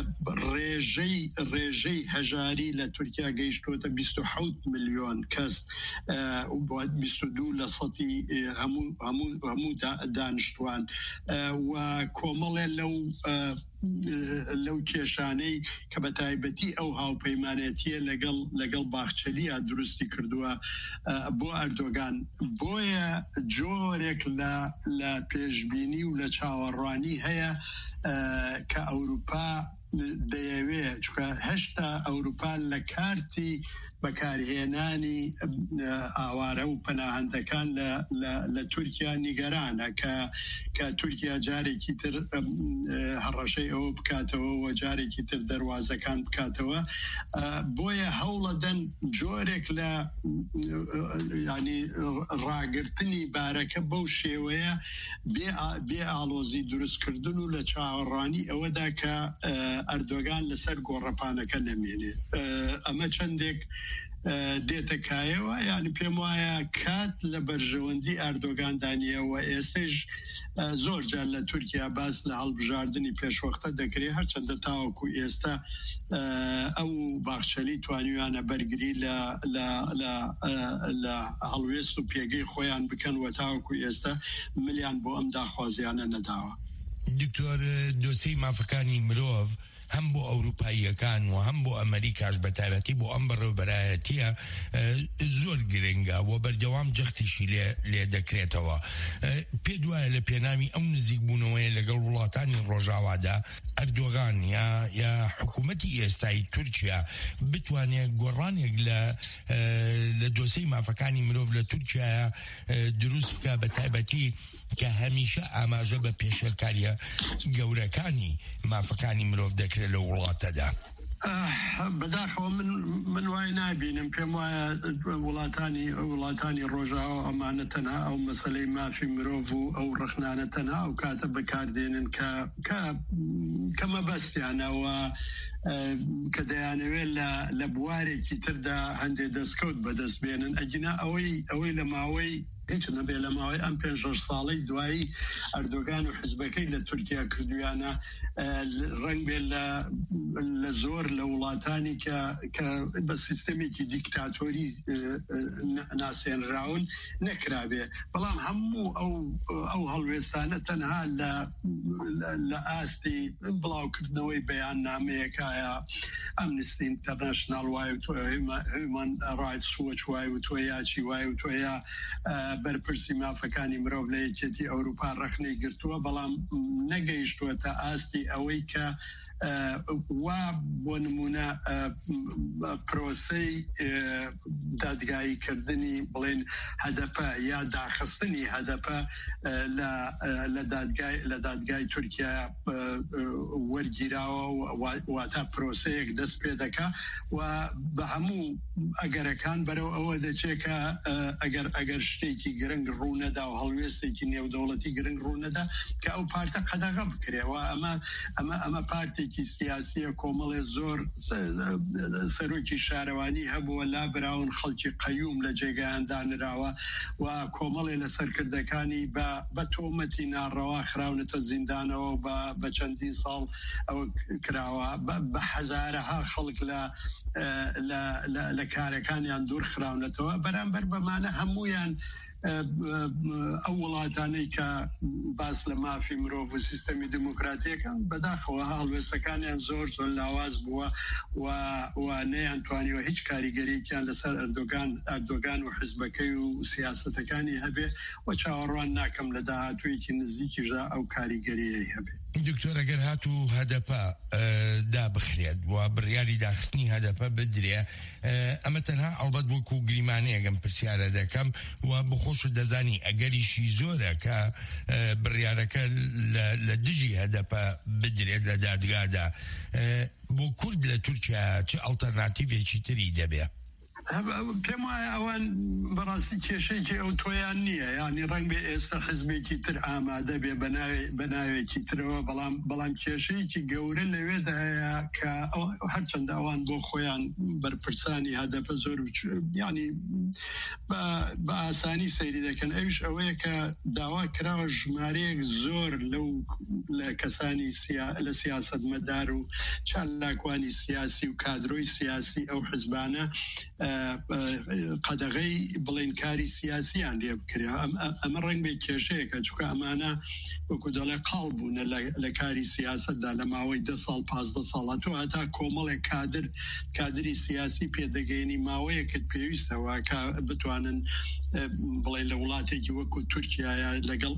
ڕێژەی هەژاری لە تورکیا گەیشتوتە 27 ملیۆن کەس و 22% هەموو دانیشتوان و کۆمەڵێ لەو کێشانەی کە بە تایبەتی ئەو هاوپەیمانەتیە لەگەڵ باخچەلیە دروستی کردووە بۆ ئەردۆگان بۆیە جۆرێک لە پێشبینی و لە چاوەڕوانی هەیە کە ئەوروپا دەیەوێت چکە هەشتا ئەوروپا لە کارتی بەکارهێنانی ئاوارە و پەناهەندەکان لە تورکیا نیگەرانە کە تورکیا جارێکی تر هەڕەشەی ئەوە بکاتەوە و جارێکی تر دەواازەکان بکاتەوە بۆیە هەوڵەدەن جۆرێک لە ینی ڕاگررتنی بارەکە بەو شێوەیە بێ ئالۆزی دروستکردن و لە چاوەڕانی ئەوەدا کە ئەردۆگان لەسەر گۆڕەپانەکە نەمێنێ ئەمە چەندێک دێتەکایەوە یعنی پێم وایە کات لە بەرژەوەندی ئەردۆگان دانیەوە ئێستش زۆر جار لە تورکیا باس لە هەڵبژاردننی پێشوەختە دەکرێت هەرچەندە تاوەکو ئێستا ئەو باخچەلی توانیوانە بەرگری لە هەڵوێست و پێگەی خۆیان بکەن و تاوەکو ئێستا ملیان بۆ ئەم داخوازیانە نەداوە. دکتۆر دۆسەی مافەکانی مرۆڤ هەم بۆ ئەوروپاییەکان و هەم بۆ ئەمریکاش بەتایبەتی بۆ ئەم بەڕێوەبەرایەتیە زۆر گرنگە و بەردەوام جەختیشی لێ دەکرێتەوە. پێ دوایە لە پێنامی ئەو نزیک بوونەوەی لەگەڵ وڵاتانی ڕۆژاوادا ئەردۆغان یا حکوومەتی ئێستای تورکیا بتوانێت گۆڕانێک لە دۆسەی مافەکانی مرۆڤ لە تورکیا دروست بکە بەتایبەتی کە هەمیشە ئاماژە بە پێشێلکاریە گەورەکانی مافەکانی مرۆڤ دەکرێت لە وڵاتەدا. بەداخەوە من وای نابینم پێم وایە وڵاتانی ڕۆژاوە ئەمانە تەنها ئەو مەسەلەی مافی مرۆڤ و ئەو ڕخنانە تەنها ئەو کاتە بەکاردێنن کە مەبەستیانەوە کە دەیانەوێت لە بوارێکی تردا هەندێک دەستکەوت بەدەست بێنن ئەگینا ئەوەی لە ماوەی هیچ نەبێ لە ماوەی ئەم 5 ساڵەی دوایی ئەردۆگان و حزبەکەی لە تورکیا کردویانە ڕەنگ بێت لە زۆر لە وڵاتانی کە بە سیستەمێکی دیکتاتۆری ناسێنراون نەکرابێ بەڵام هەموو ئەو هەڵوێستانە تەنها لە ئاستی بڵاوکردنەوەی بەیان نامەیەکایە ئەمنستی ئینتەرنەشناڵ وای و تۆ هیومن ڕایتس وۆچ وای و تۆ یاچی وای و تۆ یا بەرپرسی مافەکانی مرۆڤ لە یەکێتی ئەوروپا ڕەخنەی گرتووە بەڵام نەگەیشتووەتە ئاستی ئەوەی کە وا بۆ نمونە پرۆسەی دادگاییکردنی بڵێن هەدەپە یا داخستنی هەدەپە لە دادگای تورکیا وەرگیراوە واتە پرۆسەیەک دەست پێ دەکا و بە هەموو ئەگەرەکان بەرەو ئەوە دەچێکە ئەگەر شتێکی گرنگ ڕوونەدا و هەڵوێستێکی نێودەوڵەتی گرنگ ڕوونەدا کە ئەو پارتە قەدەغە بکرێەوە ئەمە پارتی سیاسیە کۆمەڵێ زۆر سەرۆکی شارەوانی هەبووە لابراون خەڵکی قەیوم لە جێگایان دانراوە و کۆمەڵێ لە سەرکردەکانی بە تۆمەتی ناڕەوا خراونەتە زیندانەوە بە چەندین ساڵ ئەوە کراوە بە حەزارەها خەڵک لە کارەکانیان دوور خراونەتەوە بەرامبەر بەمانە هەمویان ئەو وڵاتانەی کە باس لە مافی مرۆڤ و سیستەمی دموکراتیەکان بەداخەوە هەڵوێستەکانیان زۆر لاواز بووە و نەیانتوانیوە هیچ کاریگەریەکیان لەسەر ئەردۆگان و حزبەکەی و سیاسەتەکانی هەبێ و چاوەڕوان ناکەم لە داهاتوویەکی نزیکیشدا ئەو کاریگەریەی هەبێ. دکتۆر ئەگەر هاتوو هەدەپە دابخرێت و بڕیاری داخستنی هەدەپە بدرێ ئەمە تەنها ئەڵبەت وەکو گریمانەیەگەم پرسیارە دەکەم و بخۆش دەزانی ئەگەریشی زۆرە کە بڕیارەکە لە دژی هەدەپە بدرێت لە دادگادا بۆ کورد لە تورکیا چه ئەڵتەرناتیڤێکی تری دەبێ؟ پێم وایە ئەوان بەڕاستی کێشەیەکی ئەو تۆیان نییە ینی ڕەنگ بێ ئێستا حزبێکی تر ئامادە بێ بە ناوێکی ترەوە بەڵام کێشەیەکی گەورە لەوێدا هەیە کە هەرچەندە ئەوان بۆ خۆیان بەرپرسانی هەدەپە زۆر ینی بە ئاسانی سەیری دەکەن ئەوش ئەوەیە کە داوا کراوە ژمارەیەک زۆر لە کەسانی لە سیاست مەدار و چالاکوانی سیاسی و کادرۆی سیاسی ئەو حزبانە قەدەغەی بڵێن کاری سیاسیان لێ بکرێ ئەمە ڕەنگ بێ کێشەیەکە چونکە ئەمانە وەکو دەڵێ قاڵ بوونە لە کاری سیاستدا لە ماوەی 10 ساڵ 15 ساڵات و هەتا کۆمەڵێک کادری سیاسی پێدەگەێنی ماوەیەکت پێویستەوە کە بتوانن بڵێن لە وڵاتێکی وەکو تورکیایە لەگەڵ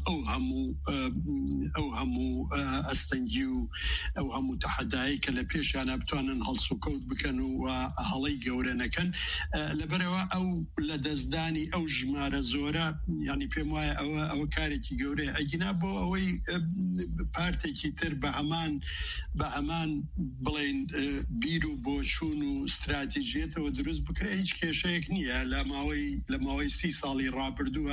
ئەو هەموو ئەستەنگی و ئەو هەموو تەحەدایی کە لە پێشیانە بتوانن هەڵسوکەوت بکەن و هەڵەی گەورە نەکەن لەبەرەوە ئەو لە دەستدانی ئەو ژمارە زۆرە ینی پێم وایە ئەوە کارێکی گەورەیە ئەگینا بۆ ئەوەی پارتێکی تر بە هەمان بڵێن بیر و بۆچوون و استراتیژیەتەوە دروست بکرێ هیچ کێشەیەک نییە لە ماوەی 30 ساڵی ڕابردووە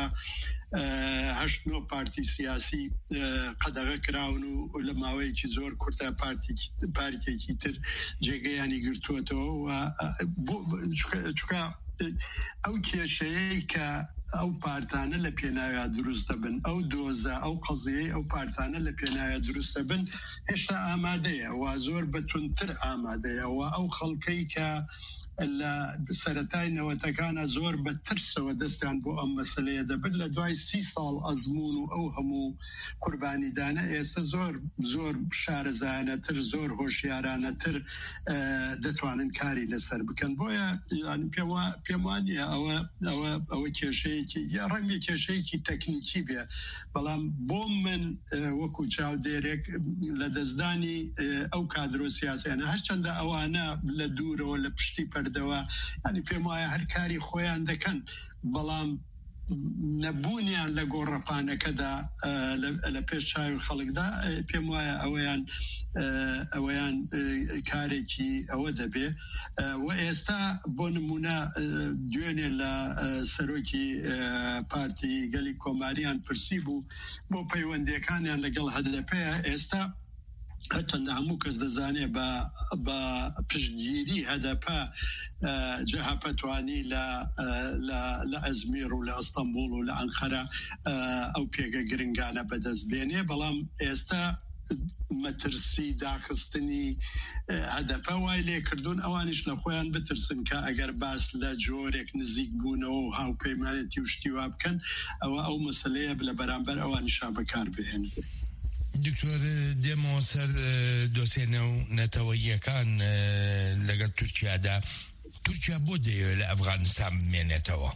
8 پارتی سیاسی قەدەغە کراون و لە ماوەیەکی زۆر کورتە پارتێکی تر جێگەیانی گرتووەتەوە و چونکە ئەو کێشەیە کە ئەو پارتانە لە پێناوی دروست دەبن، ئەو دۆزە ئەو قەزیەی ئەو پارتانە لە پێناوی دروست دەبن هێشتا ئامادەیە و زۆر بەتونتر ئامادەیە و ئەو خەڵکەی کە لە سەرەتای نەوەتەکانە زۆر بە ترسەوە دەستیان بۆ ئەم مەسەلەیە دەبن لە دوای 30 ساڵ ئەزمون و ئەو هەموو قوربانیدانە ئێستا زۆر شارەزایانەتر زۆر هۆشیارانەتر دەتوانن کاری لەسەر بکەن. بۆیە پێم وانە ئەوە کێشەیەکی یا ڕەنگە کێشەیەکی تەکنیکی بێ، بەڵام بۆ من وەکو چاودێرێک لە دەستدانی ئەو کادرۆ سیاسیانە هەرچەندە ئەوانە لە دوورەوە لە پشتی پەردەوە ینی پێم وایە هەر کاری خۆیان دەکەن، بەڵام نەبوونیان لە گۆڕەپانەکەدا لە پێش چاوی خەڵکدا پێم وایە ئەوەیان کارێکی ئەوە دەبێ. و ئێستا بۆ نمونە دوێنێ لە سەرۆکی پارتی گەلی کۆماریان پرسی بوو بۆ پەیوەندیەکانیان لەگەڵ هەدەپەیە. ئێستا هەرچەندە هەموو کەس دەزانێ بە پشتگیری هەدەپە جەهاپەتوانی لە ئەزمیر و لە ئەستەمبول و لە ئەنقەرە ئەو پێگە گرنگانە بەدەست بێنێ، بەڵام ئێستا مەترسی داخستنی هەدەپە وای لێکردوون ئەوانیش لە خۆیان بترسن کە ئەگەر باس لە جۆرێک نزیک بوونەوە و هاوپەیمانێتی وشتیوا بکەن ئەو مەسەلەیە لە بەرامبەر ئەوانیشا بەکار بهێن. دکتۆر دێمەوە سەر دۆسێنە و نەتەوەییەکان لەگەڵ تورکیادا، تورکیا بۆ دەیەوێت لە ئەفغانستان بمێنێتەوە؟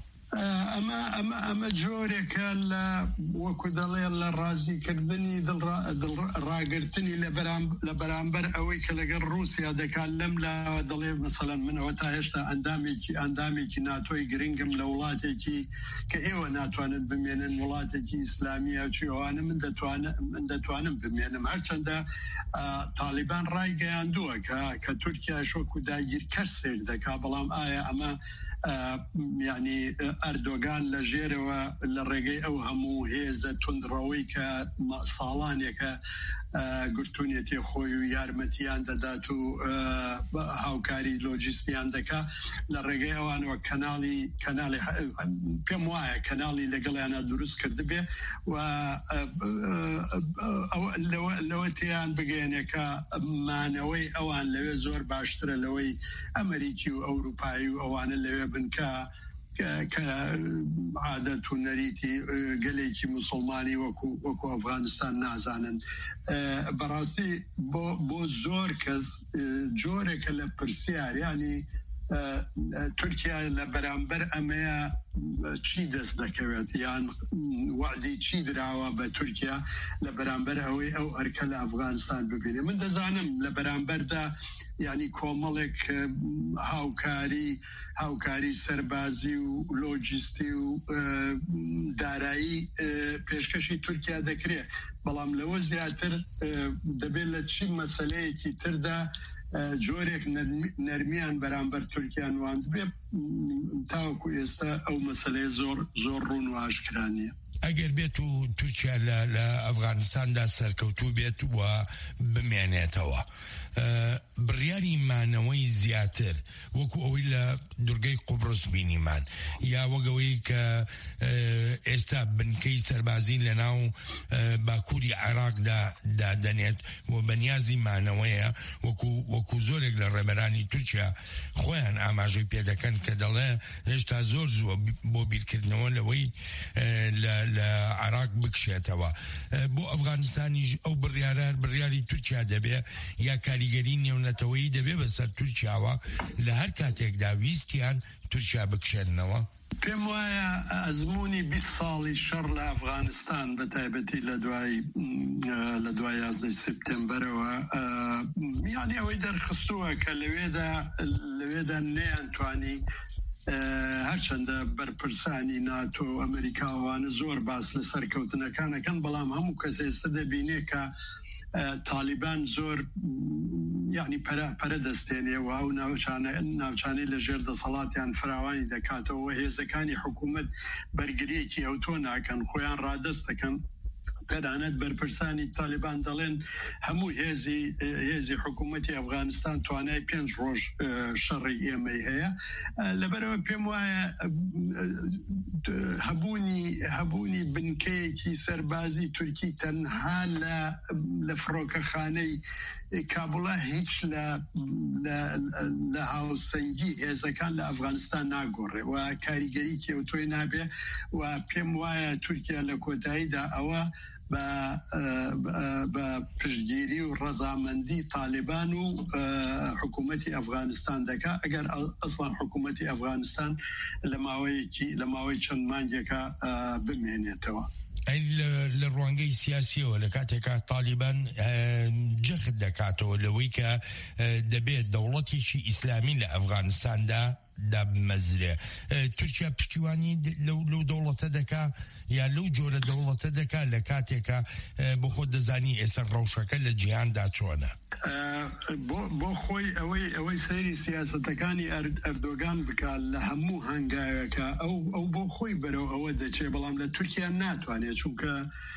ئەمە جۆرێکە لە وەکو دەڵێ لە ڕازیکردنی ڕاگررتنی لە بەرامبەر ئەوەی کە لەگەڵ رووسیا دەکات. لەم لاوە دەڵێ مەسەڵەن منەوە تا هێشتا ئەندامێکی ناتۆی گرنگم لە وڵاتێکی کە ئێوە ناتوانن بمێنن وڵاتێکی ئیسلامیە چیوانە من دەتوانم بمێنم، هەرچەندە تالیبان ڕایگەیاندووە کە تورکیا شۆک و داگیرکەر سێر دەکا، بەڵام ئایا ئەمە یعنی ئەردۆگان لە ژێرەوە لە ڕێگەی ئەو هەموو هێزە تونندڕەوەی کە ساڵانێکە گرتوونێتی خۆی و یارمەتیان دەدات و هاوکاری لۆجیستیان دەکا لە ڕێگەی ئەوانەوە کەناڵی پێم وایە کەناڵی لەگەڵیانە دروست کرد بێ و لەوە تیان بگەێنێکە مانەوەی ئەوان لەوێ زۆر باشترە لەوەی ئەمریکی و ئەوروپایی و ئەوانە لەوێ بنکە کە عادەت و نەریتی گەلێکی موسڵمانی وەکو ئەفغانستان نازانن. بەڕاستی بۆ زۆر کەس جۆرێکە لە پرسیاریانی تورکیا لە بەرامبەر ئەمەیە چی دەست دەکەوێت یان وعدی چی دراوە بە تورکیا لە بەرامبەر ئەوەی ئەو ئەرکە لە ئەفغانستان ببینێ. من دەزانم لە بەرامبەردا یعنی کۆمەڵێک هاوکاری سەربازی و لۆجیستی و دارایی پێشکەشی تورکیا دەکرێت، بەڵام لەوە زیاتر دەبێت لە چی مەسەلەیەکی تردا جۆرێک نەرمیان بەرامبەر تورکیان واند بێ. تاوەکو ئێستا ئەو مەسەلەیە زۆر ڕوون و ئاشکرانیە. ئەگەر بێت و تورکیا لە ئەفغانستاندا سەرکەوتوو بێت و بمێنێتەوە، بڕیاری مانەوەی زیاتر وەکو ئەوەی لە دورگەی قوبرس بینیمان یا وەگەوەی کە ئێستا بنکەی سەربازی لە ناو باکووری عێراقدا دادەنێت و بەنیازی مانەوەیە وەکو زۆرێک لە ڕێبەرانی تورکیا خۆیان ئاماژەی پێ دەکەن کە دەڵێ هێشتا زۆر زووە بۆ بیرکردنەوە لەوەی لە عێراق بکشێتەوە. بۆ ئەفغانستانیش ئەو بڕیاری تورکیا دەبێ یا کاریگەری نێونەتەوەی دەبێ بەسەر تورکیاوە لە هەر کاتێکدا ویستیان تورکیا بکشێنەوە؟ پێم وایە ئەزمموی 20 ساڵی شەڕ لە ئەفغانستان بە تایبەتی لە دوای 11 سپتێمبەرەوە یانی ئەوەی دەرخستووە کە لەوێدا نەیانتوانی هەرچەندە بەرپرسانی ناتۆ و ئەمریکاوانە زۆر باس لە سەرکەوتنەکانەکەن، بەڵام هەموو کەس ئێستا دەبینێ کە تالیبان زۆر یعنی پەرە دەستێنێ و ئەو ناوچانەی لە ژێر دەسەڵاتیان فراوانی دەکاتەوە. هێزەکانی حکوومەت بەرگریەکی ئەوتۆ ناکەن، خۆیان ڕادەست دەکەن تەنانەت بەرپرسانی تالیبان دەڵێن هەموو هێزی حکوومەتی ئەفغانستان توانای 5 ڕۆژ شەڕی ئێمەی هەیە لەبەرەوە پێم وایە هەبوونی بنکەیەکی سەربازی تورکی تەنها لە فڕۆکەخانەی کابوڵا هیچ لە هاوسەنگی هێزەکان لە ئەفغانستان ناگۆڕێ و کاریگەری کێوتۆی نابێ و پێم وایە تورکیا لە کۆتاییدا ئەوە بە پشتگیری و ڕەزامەندی تالیبان و حکوومەتی ئەفغانستان دەکا ئەگەر ئەسڵان حکوومەتی ئەفغانستان لە ماوەی چەند مانگێکە بمێنێتەوە. لە ڕوانگەی سیاسیەوە لە کاتێکا تالیبان جەخت دەکاتەوە لەوەی کە دەبێت دەوڵەتێکی ئیسلامی لە ئەفغانستاندا دابمەزرێ تورکیا پشتیوانی لەو دەوڵەتە دەکا یا لەو جۆرە دەوڵەتە دەکا لە کاتێکا بۆ خۆ دەزانی ئێستا ڕەوشەکە لە جیهاندا چۆنە بۆ خۆی ئەوەی سەیری سیاسەتەکانی ئەردۆگان بکات لە هەموو هەنگاوێکە ئەو بۆ خۆی بەرەو ئەوە دەچێ بەڵام لە تورکیا ناتوانێت چونکە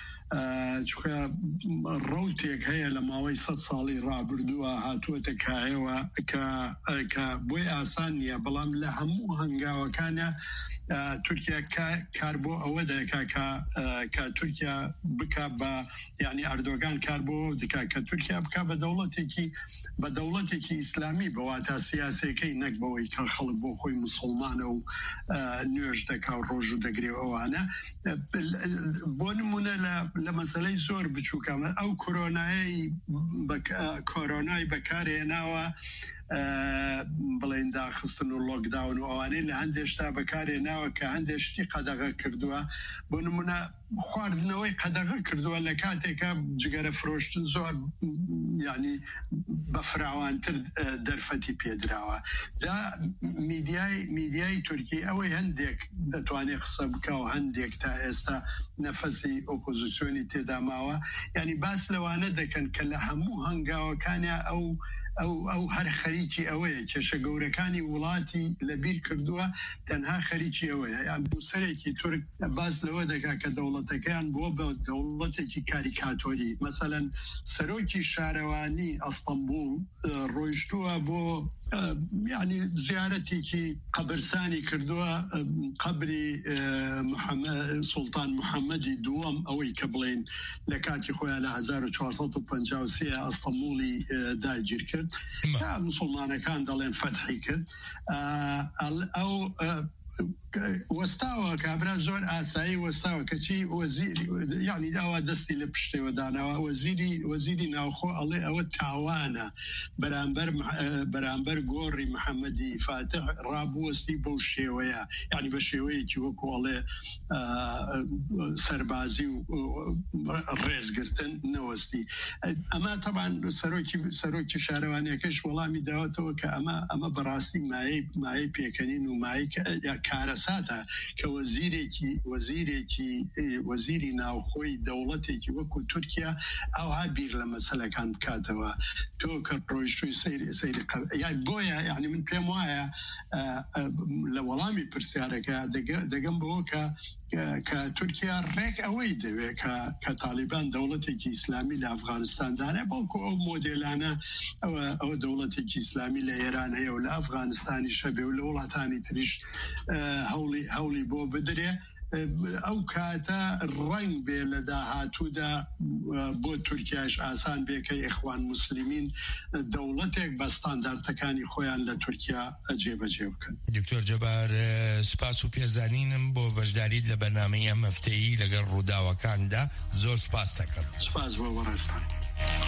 ڕوتێک هەیە لە ماوەی 100 ساڵی ڕابردووە هاتووەتە کایەوە کە بۆی ئاسان نییە بەڵام لە هەموو هەنگاوەکانە تورکیا کار بۆ ئەوە دەکا کە تورکیا بکە بە یعنی ئەردۆگان کار بۆ دکا کە تورکیا بکە بە دەوڵەتێکی ئیسلامی بەواتە سیاسەکەی نەک بەوەی کە خەڵک بۆ خۆی مسلمانە و نوێژ دەکا و ڕۆژ و دەگرێ ئەوانە بۆ نمونە لە مەسەلەی زۆر بچووکەمە ئەو کۆرۆنای بەکارهێناوە بڵێن داخستن و لۆکداون و ئەوانەی لە هەندێشتا بەکارهێناوە کە هەندێشتی قەدەغە کردووە بۆ نمونە خواردنەوەی قەدەغە کردووە لە کاتێکە جگەرە فرۆشتن زۆر یعنی بە فراوانتر دەرفەتی پێدراوە جا میدیای تورکی ئەوەی هەندێک دەتوانێت قسە بکە و هەندێک تا ئێستا نەفەسی ئۆپۆزیسیۆنی تێدا ماوە یعنی باس لەوانە دەکەن کە لە هەموو هەنگاوەکانە ئەو هەر خەریکی ئەوەیە کێشە گەورەکانی وڵاتی لەبیر کردووە تەنها خەریکی ئەوەیە یان دووسەرێکی تورک باس لەوە دەکا کە دەوڵەتەکەیان بۆ بە دەوڵەتێکی کاریکاتۆری مەسەلەن سەرۆکی شارەوانی ئەستەمبول ڕۆیشتووە بۆ یعنی زیارەتێکی قەبرسانی کردووە قەبری سوڵتان محەممەدی دووەم ئەوەی کە بڵێن لە کاتی خۆیان لە 1453 ئەستەمبولی داگیر کرد تا مسلمانەکان دەڵێن فەتحی کرد ئەو وەستاوە کابرا زۆر ئاسایی وەستاوە کەچی وەزیری یعنی داوا دەستی لە پشتەوە داناوە وەزیری ناوخۆ ئەڵێ ئەوە تاوانە بەرامبەر گۆڕی محەممەدی فاتح ڕابوەستی بەو شێوەیە یعنی بە شێوەیەکی وەکو ئەڵێ سەربازی و ڕێزگرتن نەوەستی ئەمە تەبان سەرۆکی شارەوانیەکەش وەڵامی داوەتەوە کە ئەمە بەڕاستی مایەی پێکەنین و مایە کارەساتە کە وەزیری ناوخۆی دەوڵەتێکی وەکو تورکیا ئەوها بیر لە مەسەلەکان بکاتەوە تۆ کە ڕۆیشتوی سەیری یان بۆیە یعنی من پێم وایە لە وەڵامی پرسیارەکە دەگەم بەوە کە تورکیا ڕێک ئەوەی دەوێت کە تالیبان دەوڵەتێکی ئیسلامی لە ئەفغانستاندانە بەڵکو ئەو مۆدێلانە ئەوە دەوڵەتێکی ئیسلامی لە ئێران هەیە و لە ئەفغانستانی شەبێ و لە وڵاتانی تریش هەوڵی بۆ بدرێ ئەو کاتە ڕنگ بێ لە داهاتوودا بۆ تورکیاش ئاسان بێکە ئیخوان موسلیمین دەوڵەتێک بە ستانداردەکانی خۆیان لە تورکیا جێبەجێ بکەن. دکتۆر جەبار سپاس و پێزانینم بۆ بەشداریت لە بەرنامەی ئەم هەفتەیی لەگەڵ ڕووداوەکاندا زۆر سپاس دەکەم. سپاس بۆ وەڕێستان.